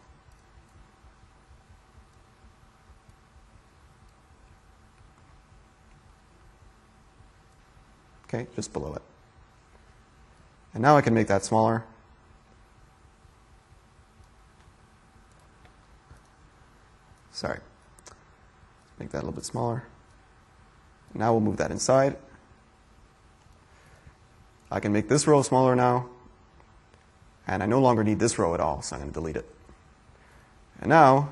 Okay, just below it. And now I can make that smaller. Sorry. Make that a little bit smaller. Now we'll move that inside. I can make this row smaller now. And I no longer need this row at all, so I'm going to delete it. And now,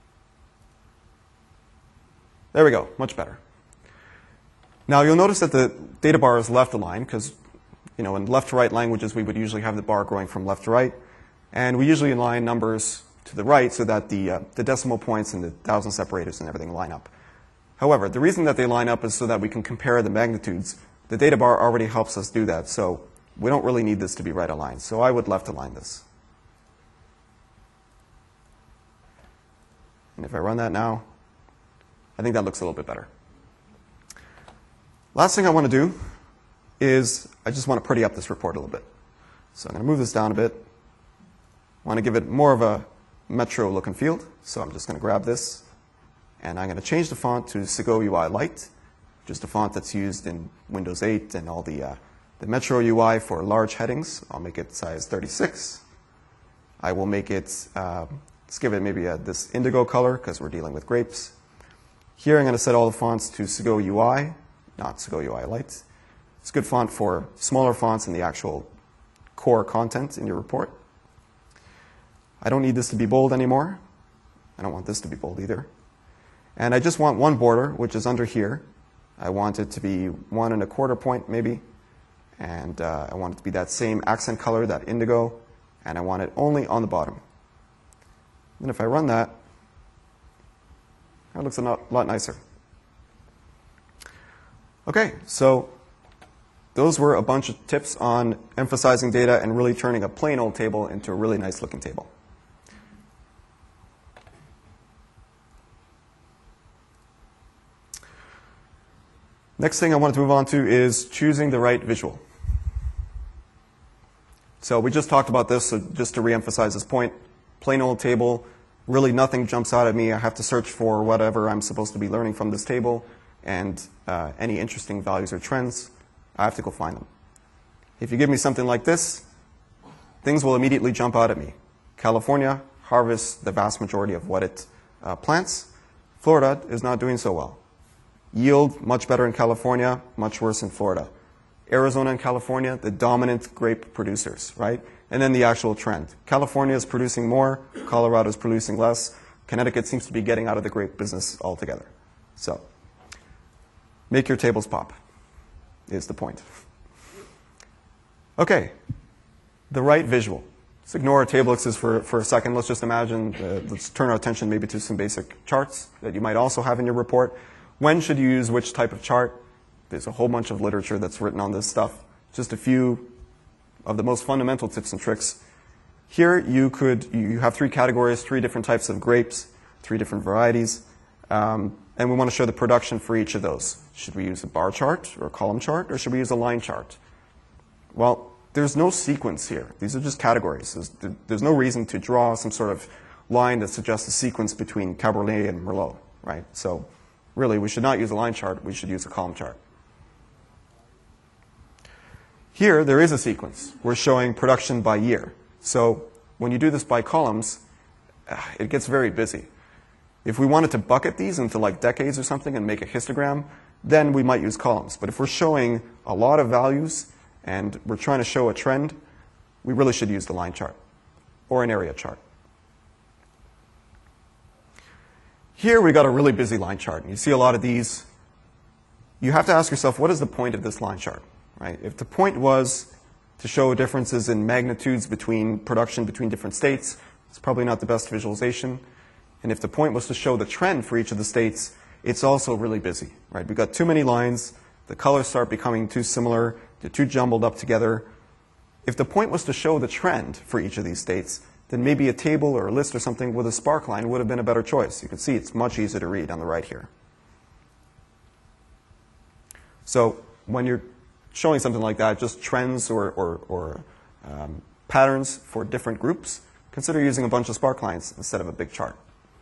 there we go, much better. Now you'll notice that the data bar is left aligned because, in left to right languages we would usually have the bar going from left to right, and we usually align numbers to the right so that the decimal points and the thousand separators and everything line up. However, the reason that they line up is so that we can compare the magnitudes. The data bar already helps us do that, so we don't really need this to be right aligned. So I would left align this. And if I run that now, I think that looks a little bit better. Last thing I want to do is I just want to pretty up this report a little bit. So I'm going to move this down a bit. I want to give it more of a Metro look and feel. So I'm just going to grab this, and I'm going to change the font to Segoe UI Lite, just a font that's used in Windows 8 and all the Metro UI for large headings. I'll make it size 36. I will make it, let's give it maybe this indigo color because we're dealing with grapes. Here I'm going to set all the fonts to Segoe UI, not Segoe UI Lite. It's a good font for smaller fonts and the actual core content in your report. I don't need this to be bold anymore. I don't want this to be bold either. And I just want one border, which is under here. I want it to be 1 1/4 point maybe. And I want it to be that same accent color, that indigo. And I want it only on the bottom. And if I run that, that looks a lot nicer. Okay, so those were a bunch of tips on emphasizing data and really turning a plain old table into a really nice looking table. Next thing I wanted to move on to is choosing the right visual. So we just talked about this, so just to reemphasize this point, plain old table, really nothing jumps out at me. I have to search for whatever I'm supposed to be learning from this table, and any interesting values or trends, I have to go find them. If you give me something like this, things will immediately jump out at me. California harvests the vast majority of what it plants. Florida is not doing so well. Yield, much better in California, much worse in Florida. Arizona and California, the dominant grape producers, right? And then the actual trend. California is producing more, Colorado is producing less. Connecticut seems to be getting out of the grape business altogether. So, make your tables pop, is the point. Okay, the right visual. Let's ignore our tablexes for a second. Let's just imagine, let's turn our attention maybe to some basic charts that you might also have in your report. When should you use which type of chart? There's a whole bunch of literature that's written on this stuff. Just a few of the most fundamental tips and tricks. Here you have 3 categories, 3 different types of grapes, 3 different varieties, and we want to show the production for each of those. Should we use a bar chart or a column chart, or should we use a line chart? Well, there's no sequence here. These are just categories. There's no reason to draw some sort of line that suggests a sequence between Cabernet and Merlot, right? So really, we should not use a line chart. We should use a column chart. Here, there is a sequence. We're showing production by year. So when you do this by columns, it gets very busy. If we wanted to bucket these into like decades or something and make a histogram, then we might use columns. But if we're showing a lot of values and we're trying to show a trend, we really should use the line chart or an area chart. Here we got a really busy line chart. And you see a lot of these. You have to ask yourself, what is the point of this line chart? Right? If the point was to show differences in magnitudes between production between different states, it's probably not the best visualization. And if the point was to show the trend for each of the states, it's also really busy. Right? We've got too many lines. The colors start becoming too similar. They're too jumbled up together. If the point was to show the trend for each of these states, then maybe a table or a list or something with a spark line would have been a better choice. You can see it's much easier to read on the right here. So when you're showing something like that, just trends or patterns for different groups, consider using a bunch of Spark lines instead of a big chart.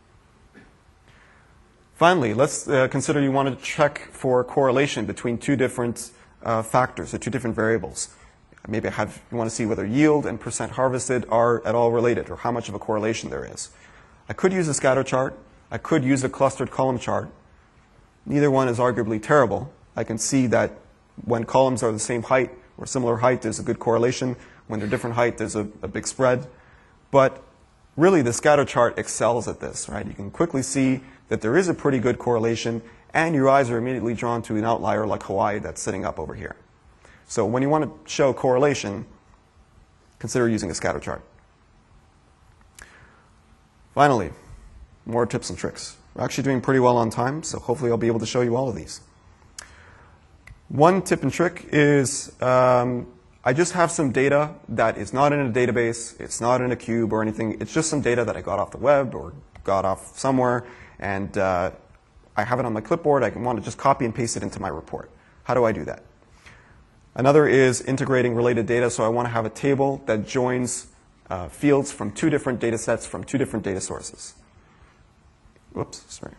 Finally, let's consider you want to check for correlation between two different factors or two different variables. Maybe you want to see whether yield and percent harvested are at all related or how much of a correlation there is. I could use a scatter chart. I could use a clustered column chart. Neither one is arguably terrible. I can see that when columns are the same height or similar height, there's a good correlation. When they're different height, there's a big spread. But really, the scatter chart excels at this, right? You can quickly see that there is a pretty good correlation, and your eyes are immediately drawn to an outlier like Hawaii that's sitting up over here. So when you want to show correlation, consider using a scatter chart. Finally, more tips and tricks. We're actually doing pretty well on time, so hopefully I'll be able to show you all of these. One tip and trick is I just have some data that is not in a database, it's not in a cube or anything. It's just some data that I got off the web or got off somewhere, and I have it on my clipboard. I want to just copy and paste it into my report. How do I do that? Another is integrating related data. So I want to have a table that joins fields from two different data sets from two different data sources. Whoops, sorry.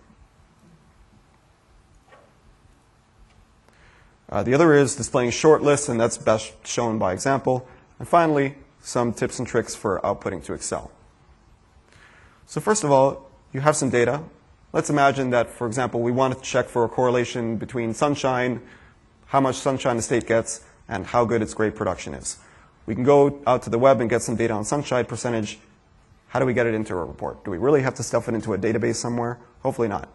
The other is displaying short lists, and that's best shown by example. And finally, some tips and tricks for outputting to Excel. So first of all, you have some data. Let's imagine that, for example, we want to check for a correlation between sunshine, how much sunshine the state gets, and how good its grade production is. We can go out to the web and get some data on sunshine percentage. How do we get it into a report? Do we really have to stuff it into a database somewhere? Hopefully not.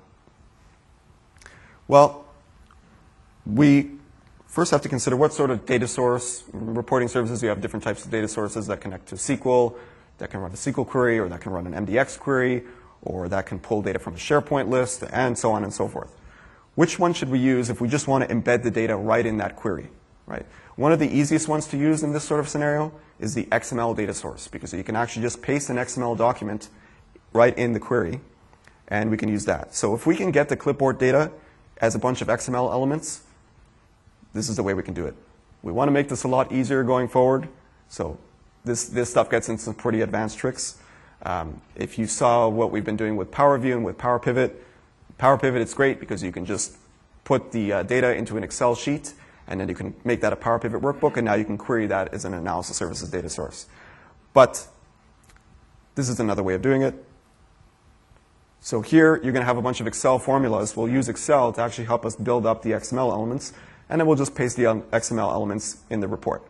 Well, we first have to consider what sort of data source, reporting services. You have different types of data sources that connect to SQL, that can run a SQL query, or that can run an MDX query, or that can pull data from a SharePoint list, and so on and so forth. Which one should we use if we just want to embed the data right in that query? Right? One of the easiest ones to use in this sort of scenario is the XML data source, because you can actually just paste an XML document right in the query, and we can use that. So if we can get the clipboard data as a bunch of XML elements, this is the way we can do it. We want to make this a lot easier going forward, so this stuff gets into some pretty advanced tricks. If you saw what we've been doing with Power View and with Power Pivot, it's great because you can just put the data into an Excel sheet, and then you can make that a Power Pivot workbook, and now you can query that as an analysis services data source. But this is another way of doing it. So here, you're going to have a bunch of Excel formulas. We'll use Excel to actually help us build up the XML elements, and then we'll just paste the XML elements in the report.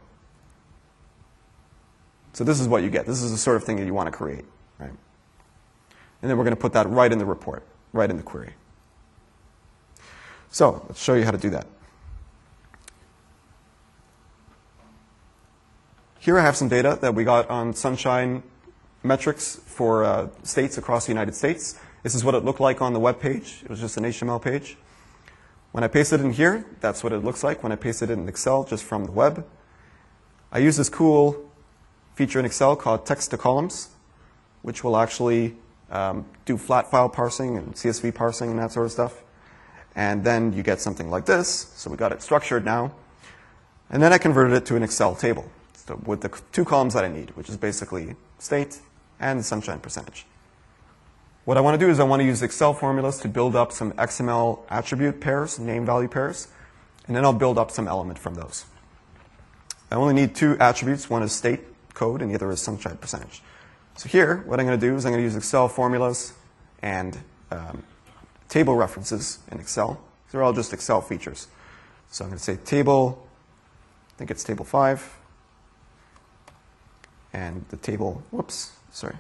So this is what you get. This is the sort of thing that you want to create, right? And then we're going to put that right in the report, right in the query. So let's show you how to do that. Here I have some data that we got on sunshine metrics for states across the United States. This is what it looked like on the web page. It was just an HTML page. When I paste it in here, that's what it looks like when I paste it in Excel just from the web. I use this cool feature in Excel called text to columns, which will actually do flat file parsing and CSV parsing and that sort of stuff. And then you get something like this. So we got it structured now. And then I converted it to an Excel table with the two columns that I need, which is basically state and the sunshine percentage. What I want to do is I want to use Excel formulas to build up some XML attribute pairs, name value pairs, and then I'll build up some element from those. I only need two attributes. One is state code, and the other is sunshine percentage. So here, what I'm going to do is I'm going to use Excel formulas and table references in Excel. These are all just Excel features. So I'm going to say table, I think it's table 5, and the table, whoops, sorry.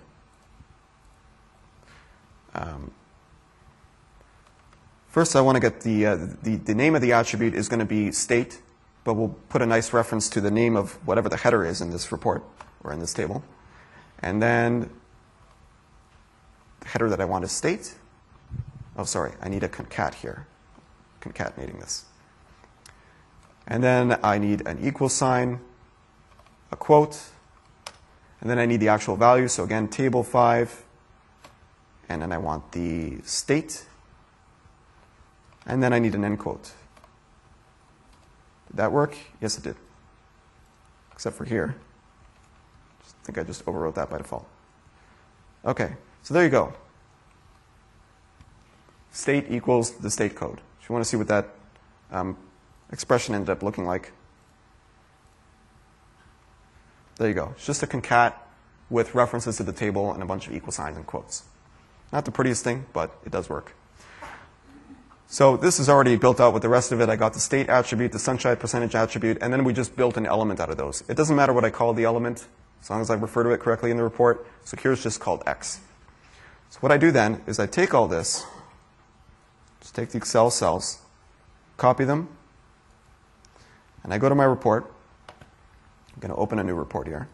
First, I want to get the name of the attribute is going to be state, but we'll put a nice reference to the name of whatever the header is in this report or in this table. And then the header that I want is state. Oh, sorry, I need a concat here, concatenating this. And then I need an equal sign, a quote, and then I need the actual value. So again, table 5, and then I want the state, and then I need an end quote. Did that work? Yes, it did. Except for here. I think I just overwrote that by default. Okay, so there you go. State equals the state code. If you want to see what that expression ended up looking like, there you go. It's just a concat with references to the table and a bunch of equal signs and quotes. Not the prettiest thing, but it does work. So this is already built out with the rest of it. I got the state attribute, the sunshine percentage attribute, and then we just built an element out of those. It doesn't matter what I call the element, as long as I refer to it correctly in the report. So here's just called X. So what I do then is I take all this, just take the Excel cells, copy them, and I go to my report. I'm going to open a new report here.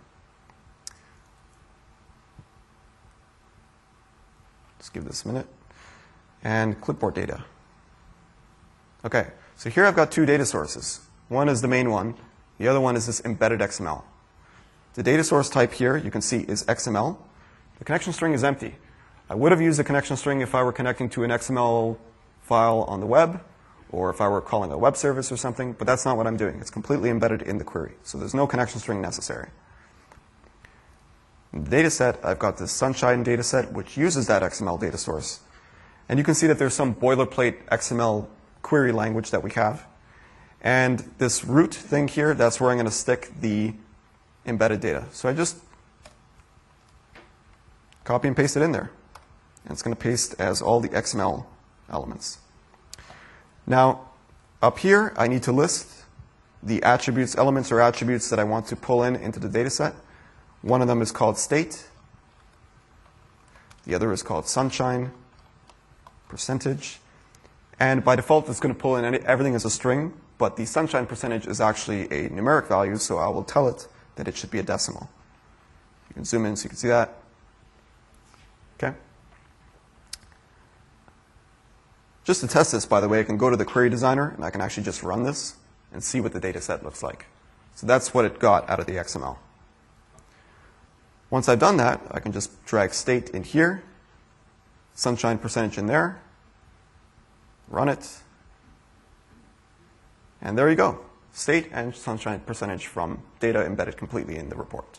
Just give this a minute. And clipboard data. Okay, so here I've got two data sources. One is the main one. The other one is this embedded XML. The data source type here, you can see, is XML. The connection string is empty. I would have used a connection string if I were connecting to an XML file on the web, or if I were calling a web service or something, but that's not what I'm doing. It's completely embedded in the query, so there's no connection string necessary. In the data set, I've got this Sunshine data set, which uses that XML data source. And you can see that there's some boilerplate XML query language that we have. And this root thing here, that's where I'm going to stick the embedded data. So I just copy and paste it in there. And it's going to paste as all the XML elements. Now, up here, I need to list the attributes, elements or attributes that I want to pull into the data set. One of them is called state. The other is called sunshine percentage. And by default, it's going to pull in everything as a string, but the sunshine percentage is actually a numeric value, so I will tell it that it should be a decimal. You can zoom in so you can see that. Okay. Just to test this, by the way, I can go to the query designer, and I can actually just run this and see what the data set looks like. So that's what it got out of the XML. Once I've done that, I can just drag state in here, sunshine percentage in there, run it, and there you go. State and sunshine percentage from data embedded completely in the report.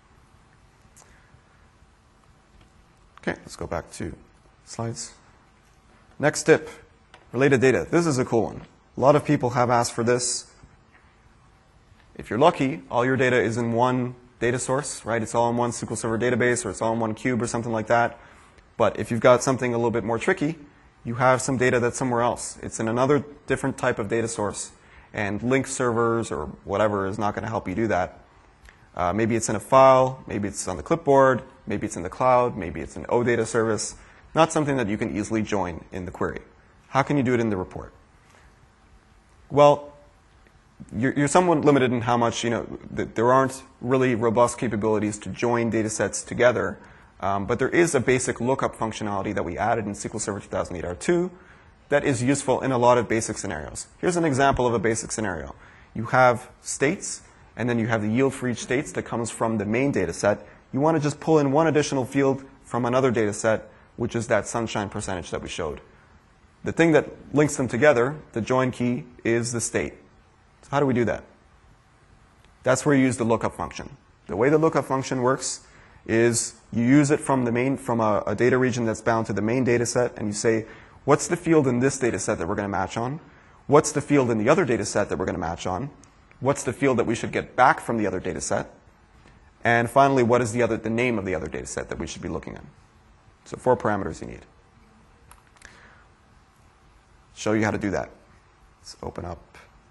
Okay, let's go back to slides. Next tip, related data. This is a cool one. A lot of people have asked for this. If you're lucky, all your data is in one data source, right? It's all in one SQL Server database, or it's all in one cube or something like that. But if you've got something a little bit more tricky, you have some data that's somewhere else. It's in another different type of data source. And link servers or whatever is not going to help you do that. Maybe it's in a file, maybe it's on the clipboard, maybe it's in the cloud, maybe it's an OData service. Not something that you can easily join in the query. How can you do it in the report? Well, you're somewhat limited in how much, there aren't really robust capabilities to join data sets together. But there is a basic lookup functionality that we added in SQL Server 2008 R2 that is useful in a lot of basic scenarios. Here's an example of a basic scenario. You have states, and then you have the yield for each states that comes from the main data set. You want to just pull in one additional field from another data set, which is that sunshine percentage that we showed. The thing that links them together, the join key, is the state. So how do we do that? That's where you use the lookup function. The way the lookup function works is you use it from a data region that's bound to the main data set, and you say, what's the field in this data set that we're going to match on? What's the field in the other data set that we're going to match on? What's the field that we should get back from the other data set? And finally, what is the name of the other data set that we should be looking at? So 4 parameters you need. Show you how to do that. Let's open up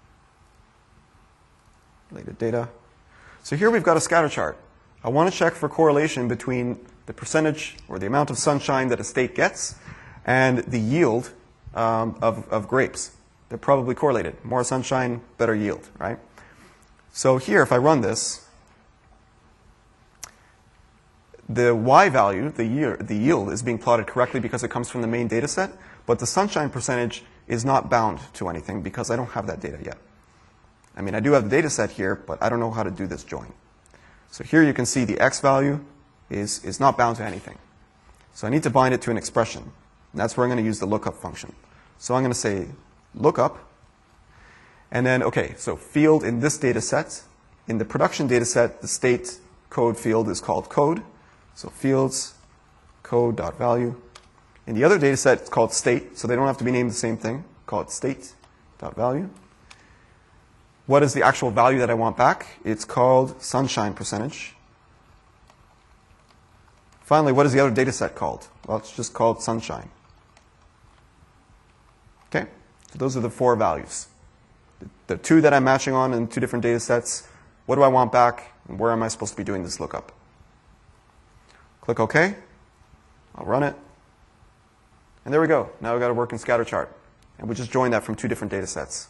related data. So here we've got a scatter chart. I want to check for correlation between the percentage or the amount of sunshine that a state gets and the yield of grapes. They're probably correlated. More sunshine, better yield, right? So here, if I run this, the Y value, the yield, is being plotted correctly because it comes from the main data set, but the sunshine percentage is not bound to anything because I don't have that data yet. I mean, I do have the data set here, but I don't know how to do this join. So here you can see the X value is not bound to anything. So I need to bind it to an expression. And that's where I'm going to use the lookup function. So I'm going to say lookup. And then, okay, so field in this data set, in the production data set, the state code field is called code. So fields, code.value. In the other data set, it's called state, so they don't have to be named the same thing. Call it state.value. What is the actual value that I want back? It's called sunshine percentage. Finally, what is the other data set called? Well, it's just called sunshine. Okay, so those are the 4 values. The 2 that I'm matching on in 2 different data sets. What do I want back, and where am I supposed to be doing this lookup? Click OK. I'll run it. And there we go. Now we've got a working scatter chart. And we just joined that from 2 different data sets.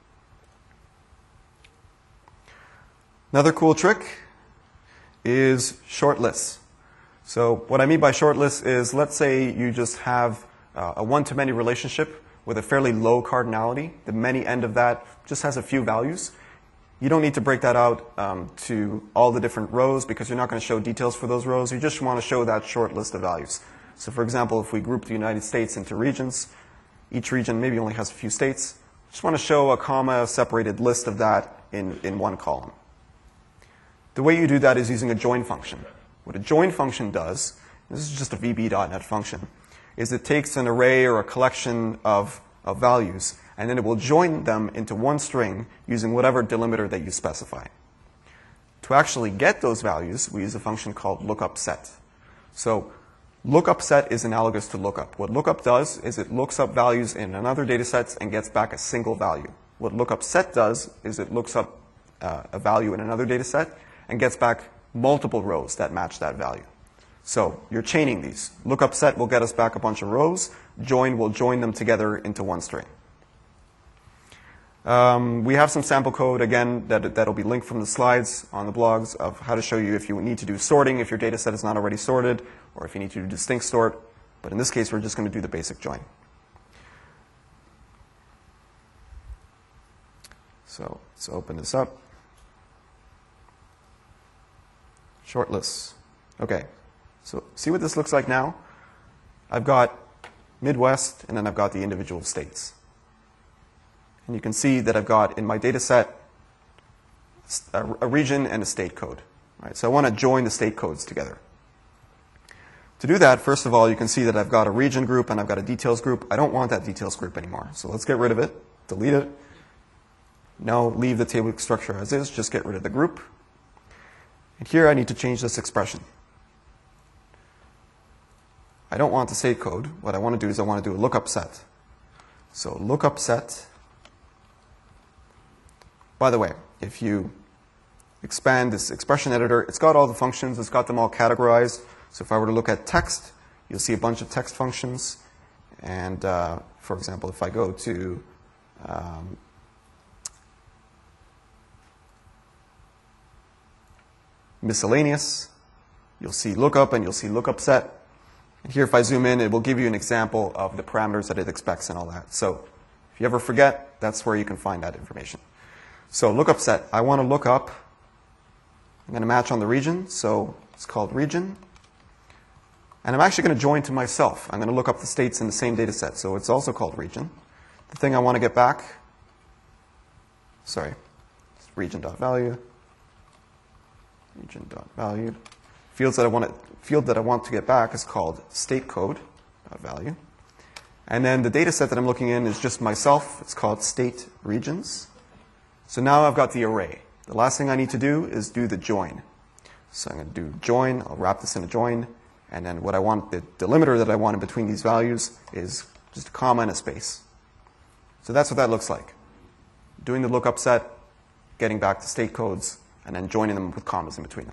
Another cool trick is short lists. So what I mean by short lists is, let's say you just have a one-to-many relationship with a fairly low cardinality. The many end of that just has a few values. You don't need to break that out to all the different rows because you're not going to show details for those rows. You just want to show that short list of values. So for example, if we group the United States into regions, each region maybe only has a few states. Just want to show a comma-separated list of that in one column. The way you do that is using a join function. What a join function does, this is just a VB.NET function, is it takes an array or a collection of values, and then it will join them into one string using whatever delimiter that you specify. To actually get those values, we use a function called lookupset. So lookupset is analogous to lookup. What lookup does is it looks up values in another data set and gets back a single value. What lookupset does is it looks up a value in another data set and gets back multiple rows that match that value. So you're chaining these. Lookupset will get us back a bunch of rows. Join will join them together into one string. We have some sample code, again, that'll be linked from the slides on the blogs of how to show you if you need to do sorting, if your data set is not already sorted, or if you need to do distinct sort. But in this case, we're just going to do the basic join. So let's open this up. Short lists. Okay, so see what this looks like now? I've got Midwest, and then I've got the individual states. And you can see that I've got in my data set a region and a state code. Right? So I want to join the state codes together. To do that, first of all, you can see that I've got a region group and I've got a details group. I don't want that details group anymore. So let's get rid of it, delete it. Now leave the table structure as is, just get rid of the group. And here I need to change this expression. I don't want the state code. What I want to do is I want to do a lookup set. So lookup set. By the way, if you expand this expression editor, it's got all the functions. It's got them all categorized. So if I were to look at text, you'll see a bunch of text functions. And for example, if I go to miscellaneous, you'll see lookup and you'll see lookup set. And here, if I zoom in, it will give you an example of the parameters that it expects and all that. So if you ever forget, that's where you can find that information. So lookup set, I want to look up. I'm going to match on the region, so it's called region. And I'm actually going to join to myself. I'm going to look up the states in the same data set, so it's also called region. The thing I want to get back, sorry, region.value. Region.value. Field that I want to get back is called state code.value. And then the data set that I'm looking in is just myself. It's called state regions. So now I've got the array. The last thing I need to do is do the join. So I'm going to do join. I'll wrap this in a join. And then what I want, the delimiter that I want in between these values is just a comma and a space. So that's what that looks like. Doing the lookup set, getting back the state codes, and then joining them with commas in between them.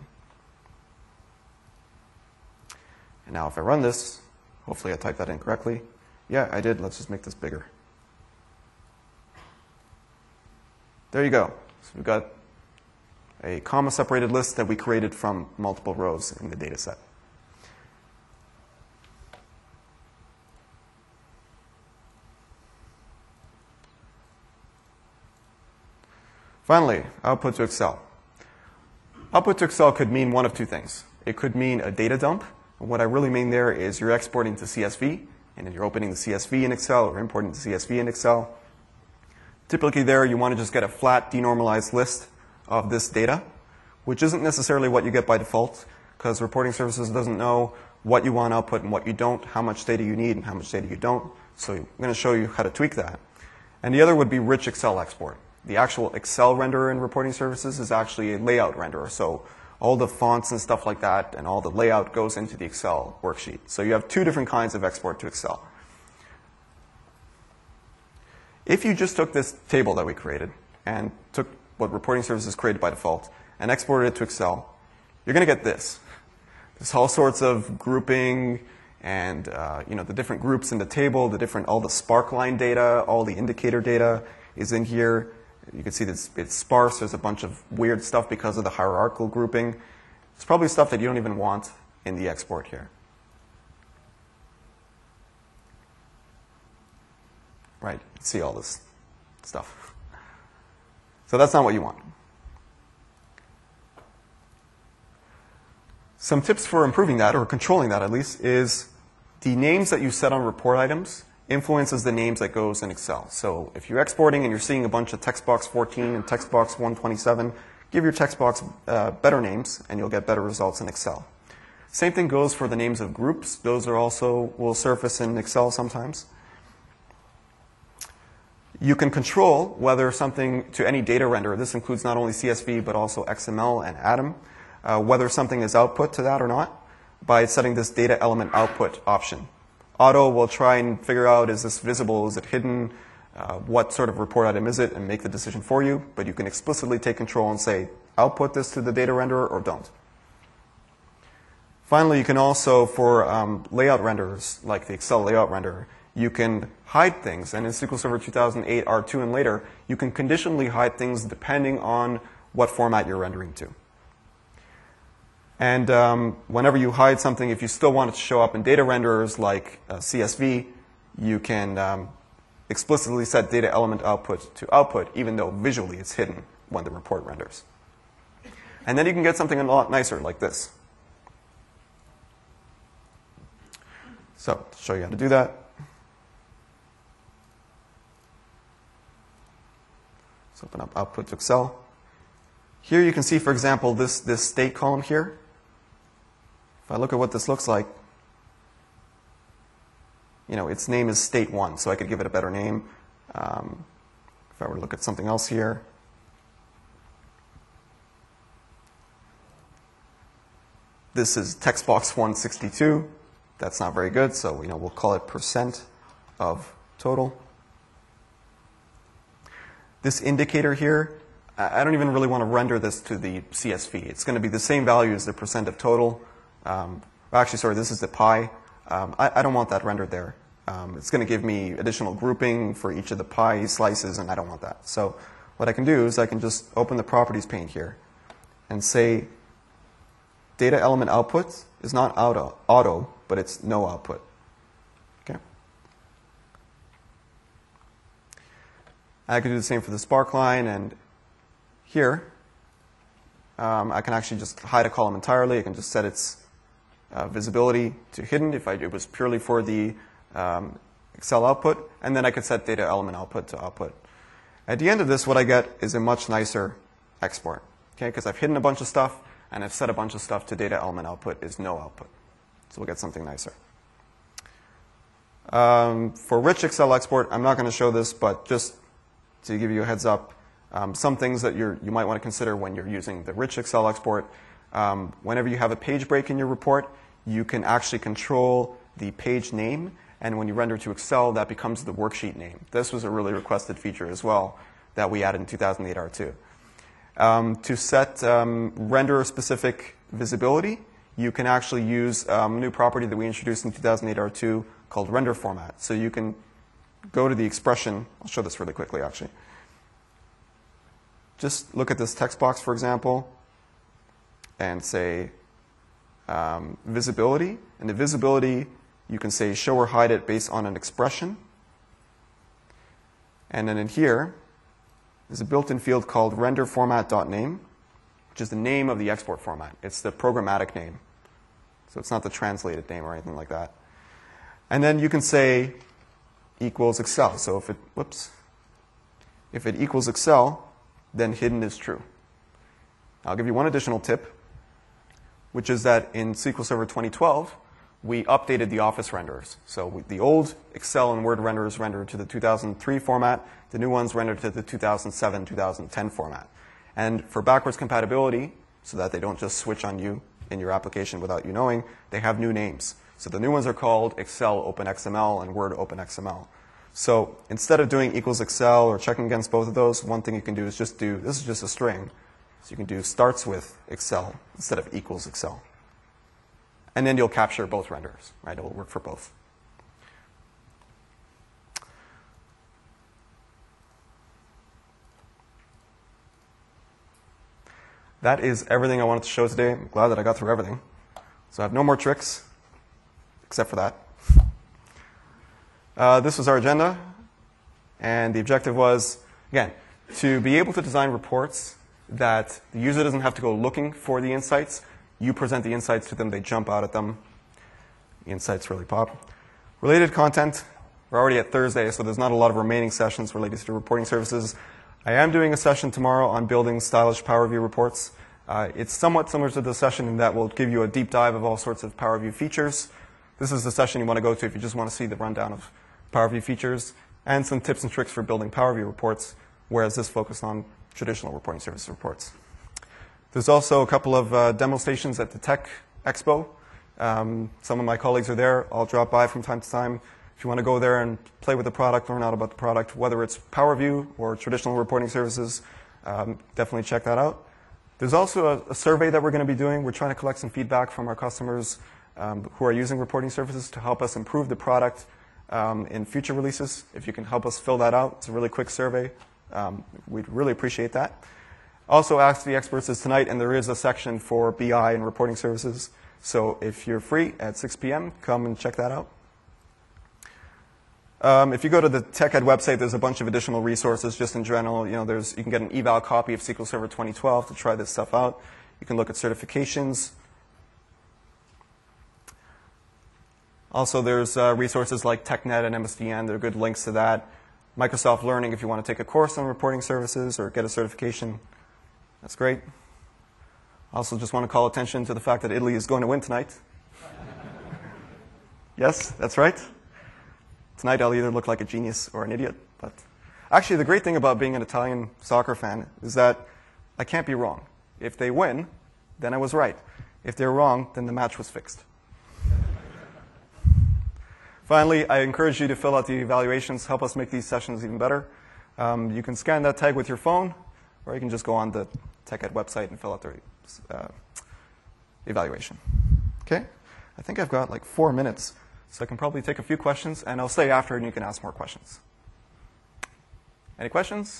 And now if I run this, hopefully I typed that in correctly. Yeah, I did. Let's just make this bigger. There you go. So we've got a comma-separated list that we created from multiple rows in the data set. Finally, output to Excel. Output to Excel could mean one of two things. It could mean a data dump. And what I really mean there is you're exporting to CSV, and then you're opening the CSV in Excel or importing the CSV in Excel. Typically there, you want to just get a flat denormalized list of this data, which isn't necessarily what you get by default, because reporting services doesn't know what you want to output and what you don't, how much data you need and how much data you don't. So I'm going to show you how to tweak that. And the other would be rich Excel export. The actual Excel renderer in reporting services is actually a layout renderer. So all the fonts and stuff like that and all the layout goes into the Excel worksheet. So you have two different kinds of export to Excel. If you just took this table that we created and took what reporting services created by default and exported it to Excel, you're going to get this. There's all sorts of grouping and the different groups in the table, all the sparkline data, all the indicator data is in here. You can see that it's sparse. There's a bunch of weird stuff because of the hierarchical grouping. It's probably stuff that you don't even want in the export here. Right? See all this stuff. So that's not what you want. Some tips for improving that, or controlling that at least, is the names that you set on report items influences the names that goes in Excel. So if you're exporting and you're seeing a bunch of text box 14 and text box 127, give your text box better names and you'll get better results in Excel. Same thing goes for the names of groups. Those are also will surface in Excel sometimes. You can control whether something to any data renderer, this includes not only CSV but also XML and Atom, whether something is output to that or not by setting this data element output option. Auto will try and figure out, is this visible, is it hidden, what sort of report item is it, and make the decision for you. But you can explicitly take control and say, output this to the data renderer or don't. Finally, you can also, for layout renderers, like the Excel layout renderer, you can hide things. And in SQL Server 2008 R2 and later, you can conditionally hide things depending on what format you're rendering to. And whenever you hide something, if you still want it to show up in data renderers like CSV, you can explicitly set data element output to output, even though visually it's hidden when the report renders. And then you can get something a lot nicer like this. So to show you how to do that. Let's open up output to Excel. Here you can see, for example, this state column here. If I look at what this looks like, its name is state 1, so I could give it a better name. If I were to look at something else here, this is text box 162. That's not very good, so we'll call it % of total. This indicator here, I don't even really want to render this to the CSV. It's going to be the same value as the % of total. Actually, sorry, this is the pie. I don't want that rendered there. It's going to give me additional grouping for each of the pie slices, and I don't want that. So what I can do is I can just open the properties pane here and say data element output is not auto, but it's no output. Okay. I can do the same for the sparkline, and here I can actually just hide a column entirely. I can just set its visibility to hidden if it was purely for the Excel output, and then I could set data element output to output. At the end of this, what I get is a much nicer export, okay? Because I've hidden a bunch of stuff, and I've set a bunch of stuff to data element output is no output. So we'll get something nicer. For rich Excel export, I'm not going to show this, but just to give you a heads up, some things that you might want to consider when you're using the rich Excel export. Whenever you have a page break in your report, you can actually control the page name, and when you render to Excel, that becomes the worksheet name. This was a really requested feature as well that we added in 2008 R2. To set renderer-specific visibility, you can actually use a new property that we introduced in 2008 R2 called render format. So you can go to the expression. I'll show this really quickly, actually. Just look at this text box, for example, and say visibility. And the visibility, you can say show or hide it based on an expression. And then in here, there's a built-in field called renderformat.name, which is the name of the export format. It's the programmatic name. So it's not the translated name or anything like that. And then you can say equals Excel. So if it, If it equals Excel, then hidden is true. I'll give you one additional tip, which is that in SQL Server 2012, we updated the Office renderers. So the old Excel and Word renderers rendered to the 2003 format. The new ones rendered to the 2007, 2010 format. And for backwards compatibility, so that they don't just switch on you in your application without you knowing, they have new names. So the new ones are called Excel OpenXML and Word OpenXML. So instead of doing equals Excel or checking against both of those, one thing you can do is just do, this is just a string. So you can do starts with Excel instead of equals Excel. And then you'll capture both renderers, right? It will work for both. That is everything I wanted to show today. I'm glad that I got through everything. So I have no more tricks, except for that. This was our agenda. And the objective was, again, to be able to design reports that the user doesn't have to go looking for the insights. You present the insights to them. They jump out at them. The insights really pop. Related content. We're already at Thursday, so there's not a lot of remaining sessions related to reporting services. I am doing a session tomorrow on building stylish Power View reports. It's somewhat similar to the session in that we'll give you a deep dive of all sorts of Power View features. This is the session you want to go to if you just want to see the rundown of Power View features and some tips and tricks for building Power View reports, whereas this focused on traditional reporting service reports. There's also a couple of demo stations at the Tech Expo. Some of my colleagues are there. I'll drop by from time to time. If you want to go there and play with the product, learn out about the product, whether it's Power View or traditional reporting services, definitely check that out. There's also a survey that we're going to be doing. We're trying to collect some feedback from our customers who are using reporting services to help us improve the product in future releases. If you can help us fill that out, it's a really quick survey. We'd really appreciate that. Also, Ask the Experts is tonight, and there is a section for BI and reporting services. So if you're free at 6 p.m., come and check that out. If you go to the TechEd website, there's a bunch of additional resources just in general. You can get an eval copy of SQL Server 2012 to try this stuff out. You can look at certifications. Also, there's resources like TechNet and MSDN. There are good links to that. Microsoft Learning if you want to take a course on reporting services or get a certification. That's great. I also just want to call attention to the fact that Italy is going to win tonight. Yes, that's right. Tonight I'll either look like a genius or an idiot. But actually, the great thing about being an Italian soccer fan is that I can't be wrong. If they win, then I was right. If they're wrong, then the match was fixed. Finally, I encourage you to fill out the evaluations. Help us make these sessions even better. You can scan that tag with your phone, or you can just go on the TechEd website and fill out the evaluation. Okay? I think I've got like 4 minutes, so I can probably take a few questions, and I'll stay after, and you can ask more questions. Any questions?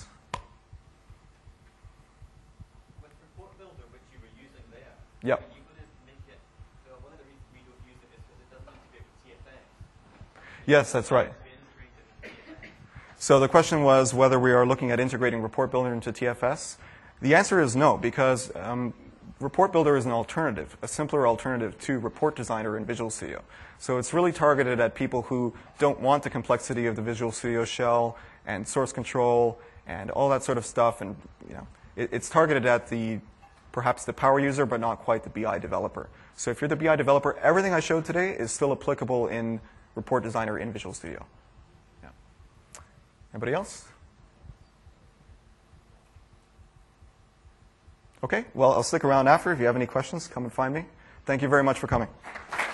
With Report Builder, which you were using there, Yep. you couldn't make it, so one of the reasons we don't use it is because it doesn't integrate with TFS. Yes, that's right. So the question was whether we are looking at integrating Report Builder into TFS. The answer is no, because Report Builder is an alternative, a simpler alternative to Report Designer in Visual Studio. So it's really targeted at people who don't want the complexity of the Visual Studio shell and source control and all that sort of stuff. And it's targeted at perhaps the power user, but not quite the BI developer. So if you're the BI developer, everything I showed today is still applicable in Report Designer in Visual Studio. Yeah. Anybody else? Okay, well, I'll stick around after. If you have any questions, come and find me. Thank you very much for coming.